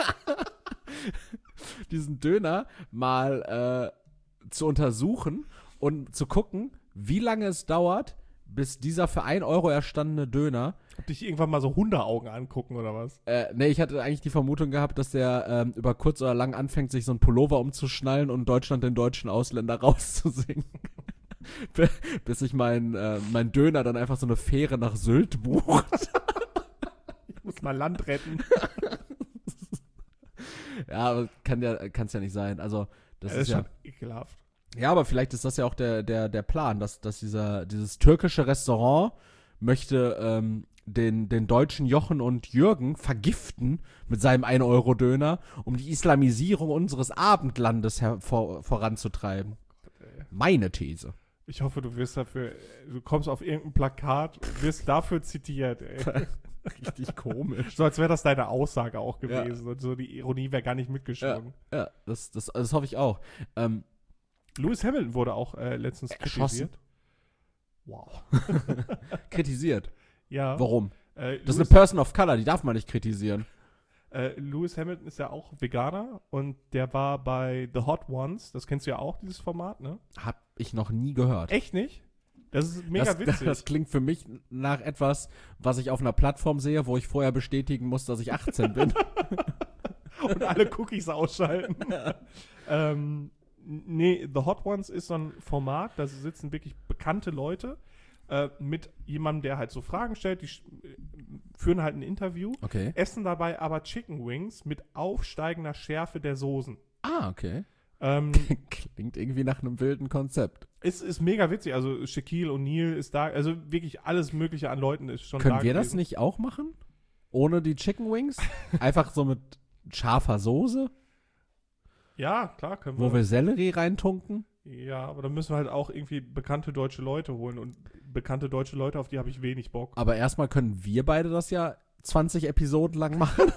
diesen Döner mal äh, zu untersuchen und zu gucken, wie lange es dauert, bis dieser für ein Euro erstandene Döner. Ob dich irgendwann mal so Hundeaugen angucken oder was? Äh, nee, ich hatte eigentlich die Vermutung gehabt, dass der ähm, über kurz oder lang anfängt, sich so einen Pullover umzuschnallen und Deutschland den deutschen Ausländer rauszusingen. Bis sich mein, äh, mein Döner dann einfach so eine Fähre nach Sylt bucht. Ich muss mal Land retten. Ja, aber kann ja, kann's ja nicht sein. Also, das Das ist ist ja. schon ekelhaft. Ja, aber vielleicht ist das ja auch der, der, der Plan, dass, dass dieser, dieses türkische Restaurant möchte ähm, den, den deutschen Jochen und Jürgen vergiften mit seinem ein Euro Döner, um die Islamisierung unseres Abendlandes her, vor, voranzutreiben. Meine These. Ich hoffe, du wirst dafür, du kommst auf irgendein Plakat, wirst dafür zitiert, ey. Richtig komisch. So als wäre das deine Aussage auch Ja. gewesen und so die Ironie wäre gar nicht mitgeschwungen. Ja, das, das, das hoffe ich auch. Ähm, Lewis Hamilton wurde auch äh, letztens Erschossen. kritisiert. Wow. kritisiert. Ja. Warum? Äh, Das ist eine Lewis, Person of Color, die darf man nicht kritisieren. äh, Lewis Hamilton ist ja auch Veganer und der war bei The Hot Ones, das kennst du ja auch, dieses Format, ne? Hab ich noch nie gehört. Echt nicht? Das ist mega das, witzig. Das klingt für mich nach etwas, was ich auf einer Plattform sehe, wo ich vorher bestätigen muss, dass ich achtzehn bin. Und alle Cookies ausschalten. ähm, nee, The Hot Ones ist so ein Format, da sitzen wirklich bekannte Leute äh, mit jemandem, der halt so Fragen stellt, die sch- führen halt ein Interview, Okay. essen dabei aber Chicken Wings mit aufsteigender Schärfe der Soßen. Ah, okay. Ähm, Klingt irgendwie nach einem wilden Konzept. es ist mega witzig, also Shaquille O'Neal ist da, also wirklich alles mögliche an Leuten ist schon da Können wir das gewesen. nicht auch machen? Ohne die Chicken Wings? Einfach so mit scharfer Soße, Ja, klar, können wo wir. wir Sellerie reintunken? Ja, aber dann müssen wir halt auch irgendwie bekannte deutsche Leute holen und bekannte deutsche Leute, auf die habe ich wenig Bock. Aber erstmal können wir beide das ja zwanzig Episoden lang machen.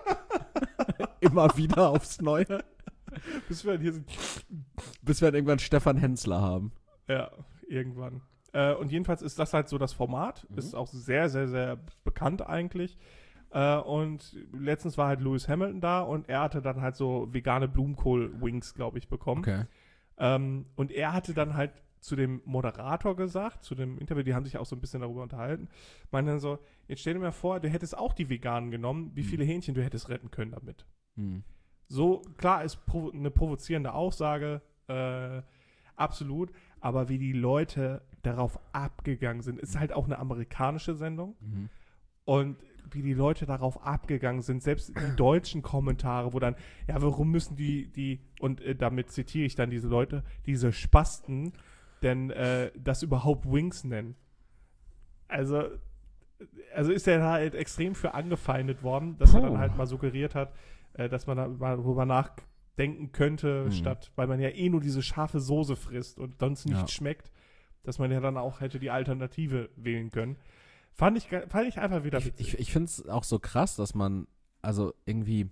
Immer wieder aufs Neue. Bis wir dann hier sind. Bis wir dann irgendwann Stefan Hensler haben. Ja, irgendwann. Äh, und jedenfalls ist das halt so das Format. Mhm. Ist auch sehr, sehr, sehr bekannt eigentlich. Äh, und letztens war halt Lewis Hamilton da und er hatte dann halt so vegane Blumenkohl-Wings, glaube ich, bekommen. Okay. Ähm, und er hatte dann halt zu dem Moderator gesagt, zu dem Interview, die haben sich auch so ein bisschen darüber unterhalten, meinte dann so, jetzt stell dir mal vor, du hättest auch die Veganen genommen, wie Mhm. viele Hähnchen du hättest retten können damit. Hm. So, klar, ist provo- eine provozierende Aussage, äh, absolut, aber wie die Leute darauf abgegangen sind, ist halt auch eine amerikanische Sendung Mhm. und wie die Leute darauf abgegangen sind, selbst die deutschen Kommentare, wo dann, ja, warum müssen die, die, und äh, damit zitiere ich dann diese Leute, diese Spasten, denn äh, das überhaupt Wings nennen. Also, also ist er halt extrem für angefeindet worden, dass er Puh. dann halt mal suggeriert hat, äh, dass man da mal drüber nachdenken könnte, Mhm. statt, weil man ja eh nur diese scharfe Soße frisst und sonst nichts Ja. schmeckt, dass man ja dann auch hätte die Alternative wählen können. Fand ich, ge- fand ich einfach wieder Ich, witzig. ich, ich finde es auch so krass, dass man, also irgendwie,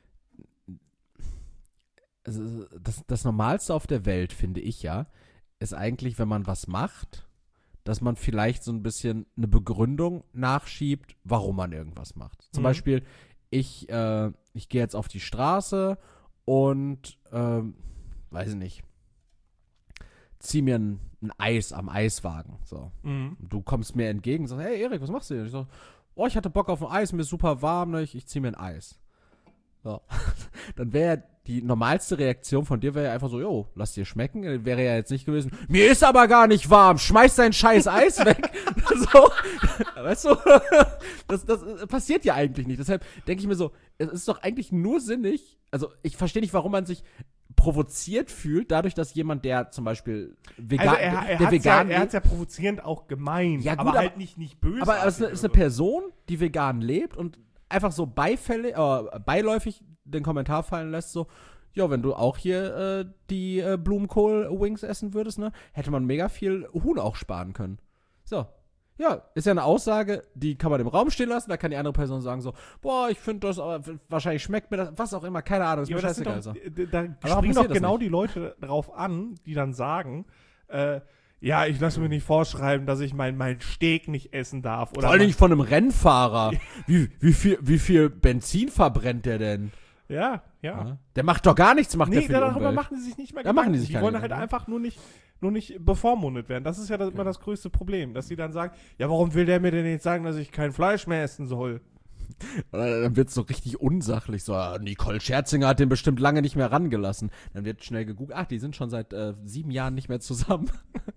also das, das Normalste auf der Welt, finde ich ja, ist eigentlich, wenn man was macht, dass man vielleicht so ein bisschen eine Begründung nachschiebt, warum man irgendwas macht. Zum Mhm. Beispiel, ich, äh, ich gehe jetzt auf die Straße und, ähm, weiß ich nicht, zieh mir ein, ein Eis am Eiswagen, so. Mhm. Du kommst mir entgegen und sagst, hey Erik, was machst du denn? Ich sag, oh, ich hatte Bock auf ein Eis, mir ist super warm, ne? ich, ich zieh mir ein Eis. So. Dann wäre die normalste Reaktion von dir wäre ja einfach so, jo, lass dir schmecken. Wäre ja jetzt nicht gewesen, mir ist aber gar nicht warm, schmeiß dein scheiß Eis weg. So, weißt du, das, das passiert ja eigentlich nicht. Deshalb denke ich mir so, es ist doch eigentlich nur sinnig, also ich verstehe nicht, warum man sich provoziert fühlt, dadurch, dass jemand, der zum Beispiel vegan, Also er, er der hat vegan ja, er hat's ja provozierend auch gemeint, Ja, gut, aber halt aber- nicht, nicht böse. aber es ist eine, ist eine Person, die vegan lebt und einfach so beifällig, äh, beiläufig den Kommentar fallen lässt, so, ja, wenn du auch hier äh, die äh, Blumenkohl-Wings essen würdest, ne, hätte man mega viel Huhn auch sparen können. So. Ja, ist ja eine Aussage, die kann man im Raum stehen lassen, da kann die andere Person sagen so, boah, ich finde das, aber wahrscheinlich schmeckt mir das, was auch immer, keine Ahnung, ist Ja, mir aber das sind scheißegal. doch, So. d- da warum springen doch passiert das genau nicht? die Leute drauf an, die dann sagen, äh, ja, ich lasse mir nicht vorschreiben, dass ich mein, mein Steak nicht essen darf. Oder Vor allem mein- nicht von einem Rennfahrer. wie, wie, viel, wie viel Benzin verbrennt der denn? Ja, ja. Ja. Der macht doch gar nichts, macht der Nee, für die darüber Umwelt. machen die sich nicht mehr Da machen die sich Die keine wollen halt Gedanken. einfach nur nicht, nur nicht bevormundet werden. Das ist ja das, immer das größte Problem, dass sie dann sagen, ja, warum will der mir denn jetzt sagen, dass ich kein Fleisch mehr essen soll? Oder dann wird es so richtig unsachlich. So, ah, Nicole Scherzinger hat den bestimmt lange nicht mehr rangelassen. Dann wird schnell gegoogelt. Ach, die sind schon seit äh, sieben Jahren nicht mehr zusammen.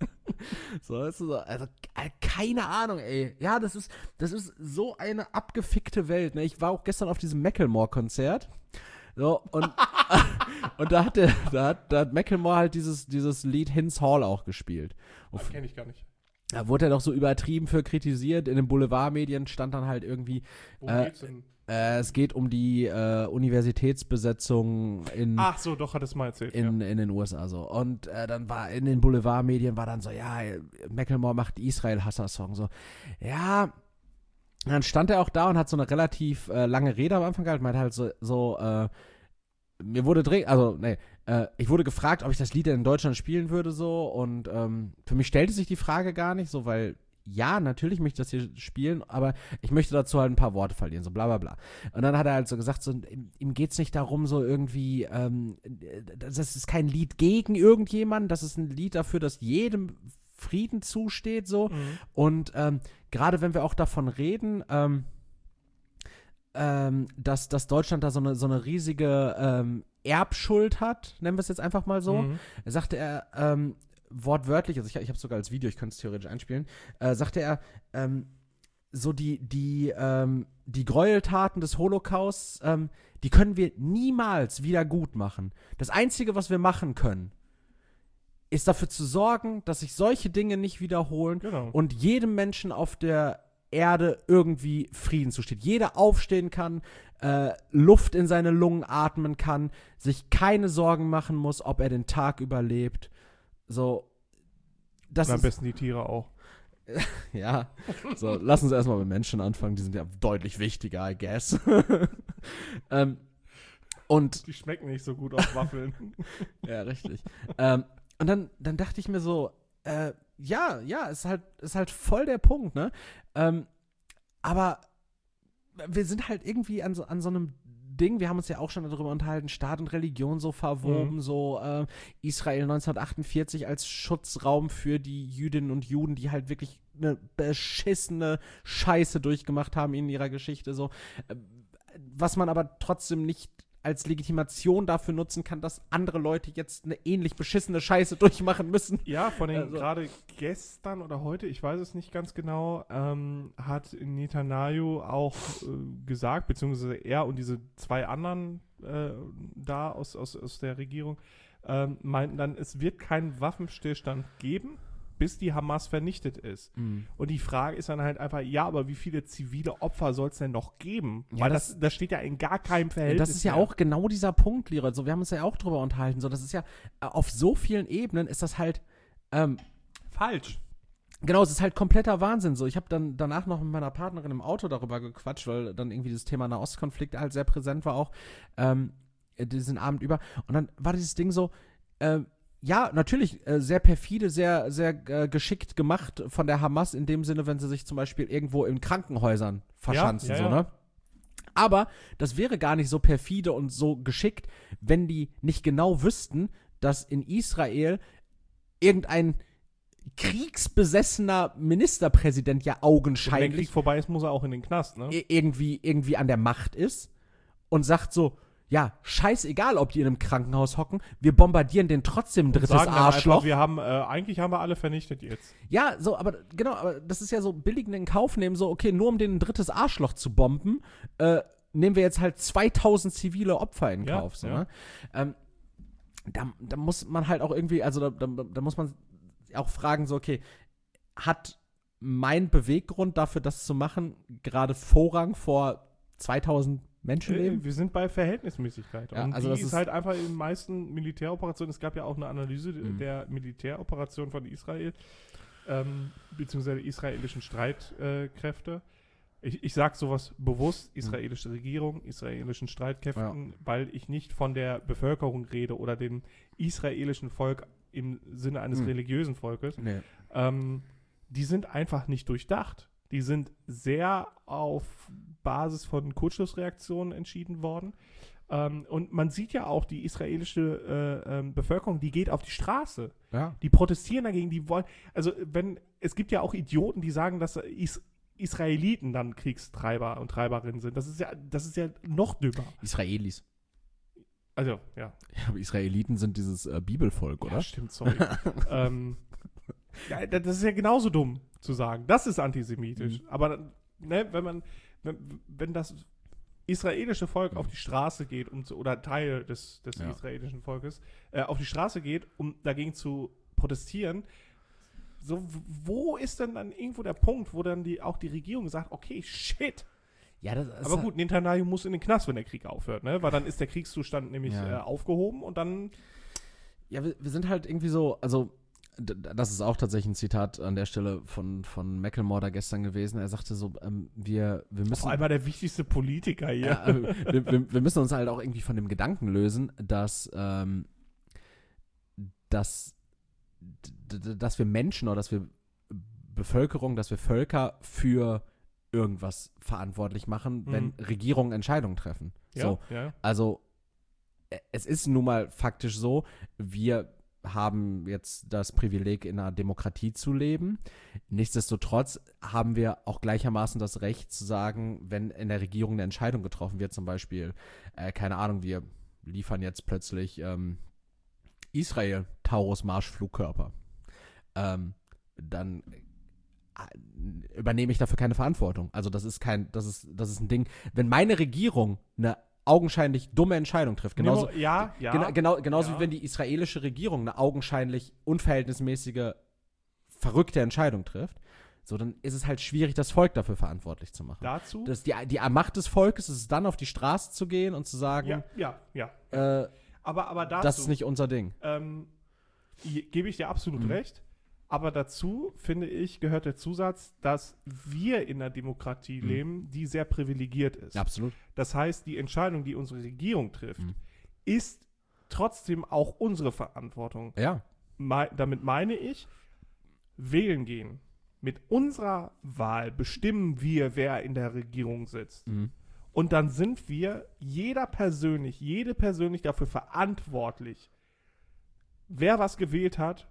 so, weißt du, so, also äh, keine Ahnung, ey. Ja, das ist, das ist so eine abgefickte Welt. Ne? Ich war auch gestern auf diesem Macklemore-Konzert. So, und, und da hat der, da hat, da hat Macklemore halt dieses, dieses Lied Hins Hall auch gespielt. Und Das kenne ich gar nicht. da wurde er doch so übertrieben für kritisiert. In den Boulevardmedien stand dann halt irgendwie, Worum Äh, geht's denn? äh, es geht um die äh, Universitätsbesetzung in, Ach so, doch, hat es mal erzählt. in, in den U S A so. Und äh, dann war in den Boulevardmedien war dann so, ja, Macklemore macht Israel-Hasser-Song. So, ja. Und dann stand er auch da und hat so eine relativ äh, lange Rede am Anfang gehalten. Meinte halt so, so äh, mir wurde dringend, also, nee, äh, ich wurde gefragt, ob ich das Lied in Deutschland spielen würde, so. Und ähm, für mich stellte sich die Frage gar nicht, so, weil, ja, natürlich möchte ich das hier spielen, aber ich möchte dazu halt ein paar Worte verlieren, so bla bla bla. Und dann hat er halt so gesagt, so, ihm, ihm geht es nicht darum, so irgendwie, ähm, das ist kein Lied gegen irgendjemanden, das ist ein Lied dafür, dass jedem Frieden zusteht, so. Mhm. Und ähm, gerade wenn wir auch davon reden, ähm, ähm, dass, dass Deutschland da so eine, so eine riesige ähm, Erbschuld hat, nennen wir es jetzt einfach mal so, Mhm. sagte er ähm, wortwörtlich, also ich, ich habe es sogar als Video, ich könnte es theoretisch einspielen, äh, sagte er, ähm, so die, die, ähm, die Gräueltaten des Holocausts, ähm, die können wir niemals wieder gut machen. Das Einzige, was wir machen können, ist dafür zu sorgen, dass sich solche Dinge nicht wiederholen Genau. und jedem Menschen auf der Erde irgendwie Frieden zusteht. Jeder aufstehen kann, äh, Luft in seine Lungen atmen kann, sich keine Sorgen machen muss, ob er den Tag überlebt. So, das Und am ist, besten die Tiere auch. ja, so, lass uns erstmal mit Menschen anfangen, die sind ja deutlich wichtiger, I guess. ähm, und Die schmecken nicht so gut auf Waffeln. ja, richtig. ähm, und dann, dann dachte ich mir so, äh, ja, ja, ist halt, ist halt voll der Punkt, ne? Ähm, aber wir sind halt irgendwie an so, an so einem Ding, wir haben uns ja auch schon darüber unterhalten, Staat und Religion so verwoben, Mhm. so äh, Israel neunzehnhundertachtundvierzig als Schutzraum für die Jüdinnen und Juden, die halt wirklich eine beschissene Scheiße durchgemacht haben in ihrer Geschichte, so. Äh, was man aber trotzdem nicht als Legitimation dafür nutzen kann, dass andere Leute jetzt eine ähnlich beschissene Scheiße durchmachen müssen. Ja, von den Also- gerade gestern oder heute, ich weiß es nicht ganz genau, ähm, hat Netanyahu auch äh, gesagt, beziehungsweise er und diese zwei anderen äh, da aus, aus, aus der Regierung, ähm, meinten dann, es wird keinen Waffenstillstand geben, bis die Hamas vernichtet ist. Und die Frage ist dann halt einfach, ja, aber wie viele zivile Opfer soll es denn noch geben? Ja, Weil das- das, das steht ja in gar keinem Verhältnis. Das ist ja mehr. auch genau dieser Punkt, Leroy. So, wir haben uns ja auch drüber unterhalten. So, das ist ja äh, auf so vielen Ebenen ist das halt ähm, falsch. genau, es ist halt kompletter Wahnsinn. So, ich habe dann danach noch mit meiner Partnerin im Auto darüber gequatscht, weil dann irgendwie das Thema Nahostkonflikt halt sehr präsent war auch ähm, diesen Abend über. Und dann war dieses Ding so, äh, ja, natürlich äh, sehr perfide, sehr, sehr äh, geschickt gemacht von der Hamas in dem Sinne, wenn sie sich zum Beispiel irgendwo in Krankenhäusern verschanzen, ja, so, ja. ne? Aber das wäre gar nicht so perfide und so geschickt, wenn die nicht genau wüssten, dass in Israel irgendein kriegsbesessener Ministerpräsident ja Wenn der Krieg augenscheinlich vorbei ist, muss er auch in den Knast, ne? i- irgendwie, irgendwie an der Macht ist und sagt so, ja, scheißegal, ob die in einem Krankenhaus hocken, wir bombardieren den trotzdem ein drittes Sagen dann Arschloch. Einfach, wir haben, äh, eigentlich haben wir alle vernichtet jetzt. Ja, so, aber genau, aber das ist ja so billig in Kauf nehmen, so, okay, nur um den ein drittes Arschloch zu bomben, äh, nehmen wir jetzt halt zweitausend zivile Opfer in Ja, Kauf, so, ja. ne? Ähm, da, da muss man halt auch irgendwie, also da, da, da muss man auch fragen, so, okay, hat mein Beweggrund dafür, das zu machen, gerade Vorrang vor zweitausend Menschenleben? Äh, Wir sind bei Verhältnismäßigkeit. Ja, und also die das ist, ist halt einfach in den meisten Militäroperationen, es gab ja auch eine Analyse Mhm. der Militäroperation von Israel, ähm, beziehungsweise israelischen Streitkräfte. Ich, ich sage sowas bewusst, israelische Regierung, israelischen Streitkräften, weil ich nicht von der Bevölkerung rede oder dem israelischen Volk im Sinne eines Mhm. religiösen Volkes. Nee. Ähm, die sind einfach nicht durchdacht. Die sind sehr auf Basis von Kurzschlussreaktionen entschieden worden. Ähm, und man sieht ja auch, die israelische äh, ähm, Bevölkerung, die geht auf die Straße. Ja. Die protestieren dagegen, die wollen, also wenn, es gibt ja auch Idioten, die sagen, dass Is Israeliten dann Kriegstreiber und Treiberinnen sind. Das ist ja, das ist ja noch dümmer. Israelis. Also, ja. Ja, aber Israeliten sind dieses äh, Bibelvolk, oder? Ja, stimmt, sorry. ähm, ja, das ist ja genauso dumm zu sagen. Das ist antisemitisch. Mhm. Aber ne, wenn man, wenn, wenn das israelische Volk Mhm. auf die Straße geht, um zu, oder Teil des, des Ja. israelischen Volkes, äh, auf die Straße geht, um dagegen zu protestieren, so, w- wo ist denn dann irgendwo der Punkt, wo dann die, auch die Regierung sagt, okay, shit. Ja, das ist Aber gut, Netanyahu muss in den Knast, wenn der Krieg aufhört, ne? Weil dann ist der Kriegszustand nämlich Ja. äh, aufgehoben und dann Ja, wir, wir sind halt irgendwie so, also d- d- das ist auch tatsächlich ein Zitat an der Stelle von, von Macklemore da gestern gewesen. Er sagte so, ähm, wir, wir müssen auf einmal der wichtigste Politiker hier. Ja, äh, wir, wir, wir müssen uns halt auch irgendwie von dem Gedanken lösen, dass, ähm, dass, d- d- dass wir Menschen oder dass wir Bevölkerung, dass wir Völker für irgendwas verantwortlich machen, wenn Mhm. Regierungen Entscheidungen treffen. Ja, So, ja. also äh, es ist nun mal faktisch so, wir haben jetzt das Privileg, in einer Demokratie zu leben. Nichtsdestotrotz haben wir auch gleichermaßen das Recht zu sagen, wenn in der Regierung eine Entscheidung getroffen wird, zum Beispiel, äh, keine Ahnung, wir liefern jetzt plötzlich ähm, Israel Taurus-Marschflugkörper, ähm, dann äh, übernehme ich dafür keine Verantwortung. Also das ist kein, das ist, das ist ein Ding. Wenn meine Regierung eine augenscheinlich dumme Entscheidung trifft, genauso, Nemo- ja, ja. Gena genau, genauso ja. wie wenn die israelische Regierung eine augenscheinlich unverhältnismäßige, verrückte Entscheidung trifft, so, dann ist es halt schwierig, das Volk dafür verantwortlich zu machen. Dazu? Das, die, die Macht des Volkes ist es dann, auf die Straße zu gehen und zu sagen, ja, ja, ja. äh, Aber, aber dazu das ist nicht unser Ding. ähm, i- gebe ich dir absolut Mhm. recht. Aber dazu, finde ich, gehört der Zusatz, dass wir in einer Demokratie Mhm. leben, die sehr privilegiert ist. Ja, absolut. Das heißt, die Entscheidung, die unsere Regierung trifft, Mhm. ist trotzdem auch unsere Verantwortung. Ja. Mei- damit meine ich, wählen gehen. Mit unserer Wahl bestimmen wir, wer in der Regierung sitzt. Mhm. Und dann sind wir, jeder persönlich, jede persönlich dafür verantwortlich, wer was gewählt hat,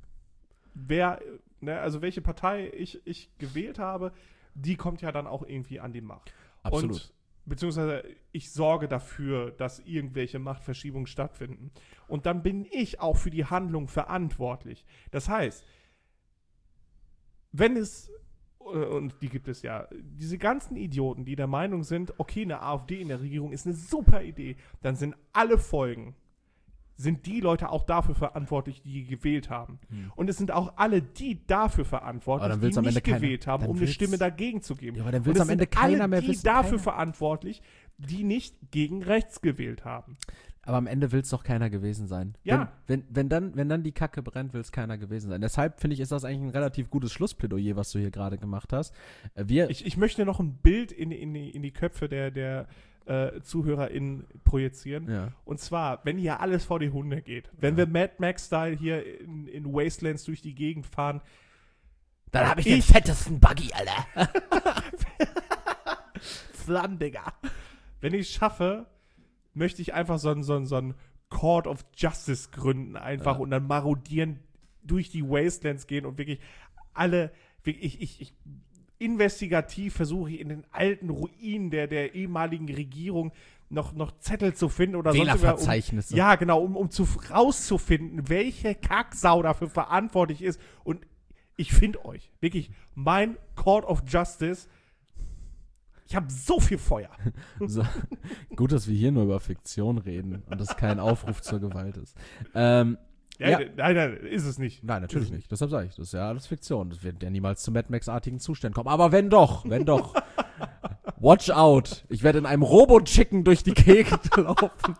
wer, ne, also welche Partei ich, ich gewählt habe, die kommt ja dann auch irgendwie an die Macht. Absolut. Und beziehungsweise ich sorge dafür, dass irgendwelche Machtverschiebungen stattfinden. Und dann bin ich auch für die Handlung verantwortlich. Das heißt, wenn es, und die gibt es ja, diese ganzen Idioten, die der Meinung sind, okay, eine AfD in der Regierung ist eine super Idee, dann sind alle Folgen, sind die Leute auch dafür verantwortlich, die gewählt haben. Hm. Und es sind auch alle die dafür Aber verantwortlich, dann die will's am nicht Ende keiner- gewählt haben, dann um eine will's- Stimme dagegen zu geben. Ja, aber dann Und will es es am Ende sind alle keiner mehr die wissen. dafür Keiner. verantwortlich, die nicht gegen rechts gewählt haben. Aber am Ende will es doch keiner gewesen sein. Ja. Wenn, wenn, wenn, dann, wenn dann die Kacke brennt, will es keiner gewesen sein. Deshalb finde ich, ist das eigentlich ein relativ gutes Schlussplädoyer, was du hier gerade gemacht hast. Äh, Wir, Ich, ich möchte noch ein Bild in, in, die, in die Köpfe der, der äh, ZuhörerInnen projizieren. ja. Und zwar, wenn hier alles vor die Hunde geht, wenn wir Mad Max-Style hier in, in Wastelands durch die Gegend fahren, Dann habe ich, Ich- den fettesten Buggy, Alter. Flamm, Digga. Wenn ich es schaffe, möchte ich einfach so ein, so ein, so ein Court of Justice gründen einfach Ja. und dann marodieren, durch die Wastelands gehen und wirklich alle, wirklich, ich, ich, ich investigativ versuche ich in den alten Ruinen der, der ehemaligen Regierung noch, noch Zettel zu finden oder sonst irgendwas, um, Wählerverzeichnisse. ja, genau, um, um zu, rauszufinden, welche Kacksau dafür verantwortlich ist. Und ich finde euch, wirklich, mein Court of Justice, Ich habe so viel Feuer. So, gut, dass wir hier nur über Fiktion reden und das kein Aufruf zur Gewalt ist. Ähm, Ja, ja. Nein, nein, ist es nicht. Nein, natürlich nicht. Deshalb sage ich, das ist ja alles Fiktion. Das wird ja niemals zu Mad Max-artigen Zuständen kommen. Aber wenn doch, wenn doch. Watch out. Ich werde in einem Robo-Chicken durch die Gegend laufen.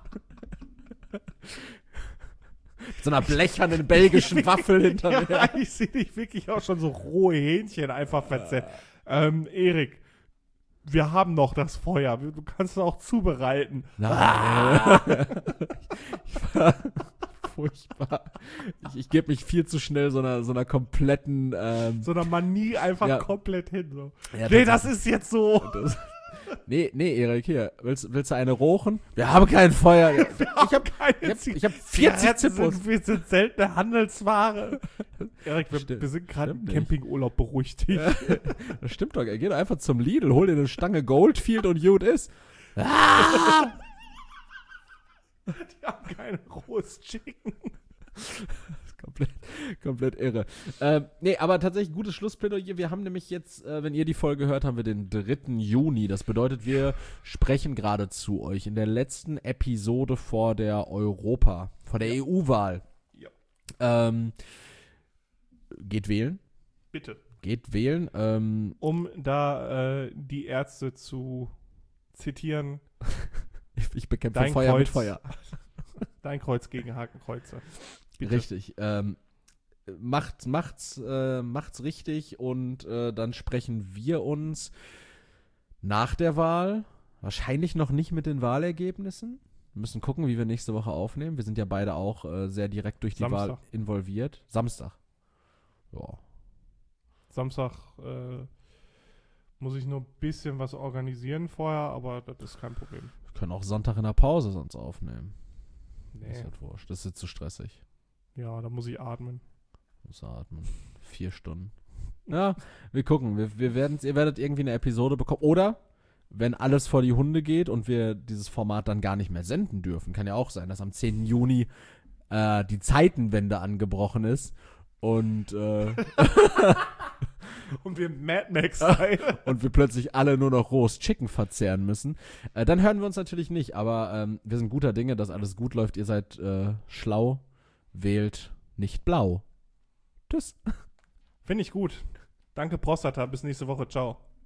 Mit so einer blechernen belgischen Waffel hinter mir. Ja, ich sehe dich wirklich auch schon so rohe Hähnchen einfach verzerrt. Ähm, Erik, wir haben noch das Feuer. Du kannst es auch zubereiten. Nein. Ich war furchtbar. Ich, ich gebe mich viel zu schnell so einer, so einer kompletten ähm, So einer Manie einfach Ja. komplett hin. So. Ja, Nee, das ist jetzt so. Das, nee, nee, Erik, hier. Willst, willst du eine rochen? Wir haben kein Feuer. Ich habe keine ich hab, Zigaretten. ich hab vierzig Zigaretten Zippos. sind, wir sind seltene Handelsware. Erik, wir, Stimmt. wir sind gerade im Stimmt nicht. Campingurlaub, beruhigt dich. Das stimmt doch. Geh doch einfach zum Lidl, hol dir eine Stange Goldfield und gut ist. Ah! Die haben kein rohes Chicken. Das ist komplett, komplett irre. Ähm, nee, aber tatsächlich gutes Schlussplädoyer. Wir haben nämlich jetzt, äh, wenn ihr die Folge hört, haben wir den dritten Juni. Das bedeutet, wir sprechen gerade zu euch in der letzten Episode vor der Europa, vor der Ja. E U-Wahl. Ja. Ähm, geht wählen. Bitte. Geht wählen. Ähm, Um da äh, die Ärzte zu zitieren, ich, ich bekämpfe Dein Feuer mit Kreuz. Feuer. dein Kreuz gegen Hakenkreuze. Bitte. Richtig. Ähm, macht, macht's, äh, macht's richtig und äh, dann sprechen wir uns nach der Wahl, wahrscheinlich noch nicht mit den Wahlergebnissen. Wir müssen gucken, wie wir nächste Woche aufnehmen. Wir sind ja beide auch äh, sehr direkt durch die Samstag. Wahl involviert. Samstag. Ja. Samstag äh, muss ich nur ein bisschen was organisieren vorher, aber das ist kein Problem. Wir können auch Sonntag in der Pause sonst aufnehmen. Das Nee. wird wurscht. Das ist jetzt zu stressig. Ja, da muss ich atmen. Muss atmen. Vier Stunden. Ja, wir gucken. Wir, wir werden's, ihr werdet irgendwie eine Episode bekommen. Oder, wenn alles vor die Hunde geht und wir dieses Format dann gar nicht mehr senden dürfen, kann ja auch sein, dass am zehnten Juni äh, die Zeitenwende angebrochen ist und, äh, Und wir Mad Max-Style. und wir plötzlich alle nur noch rohes Chicken verzehren müssen. Äh, dann hören wir uns natürlich nicht, aber ähm, wir sind guter Dinge, dass alles gut läuft. Ihr seid äh, schlau, wählt nicht blau. Tschüss. Finde ich gut. Danke, Prostata. Bis nächste Woche. Ciao.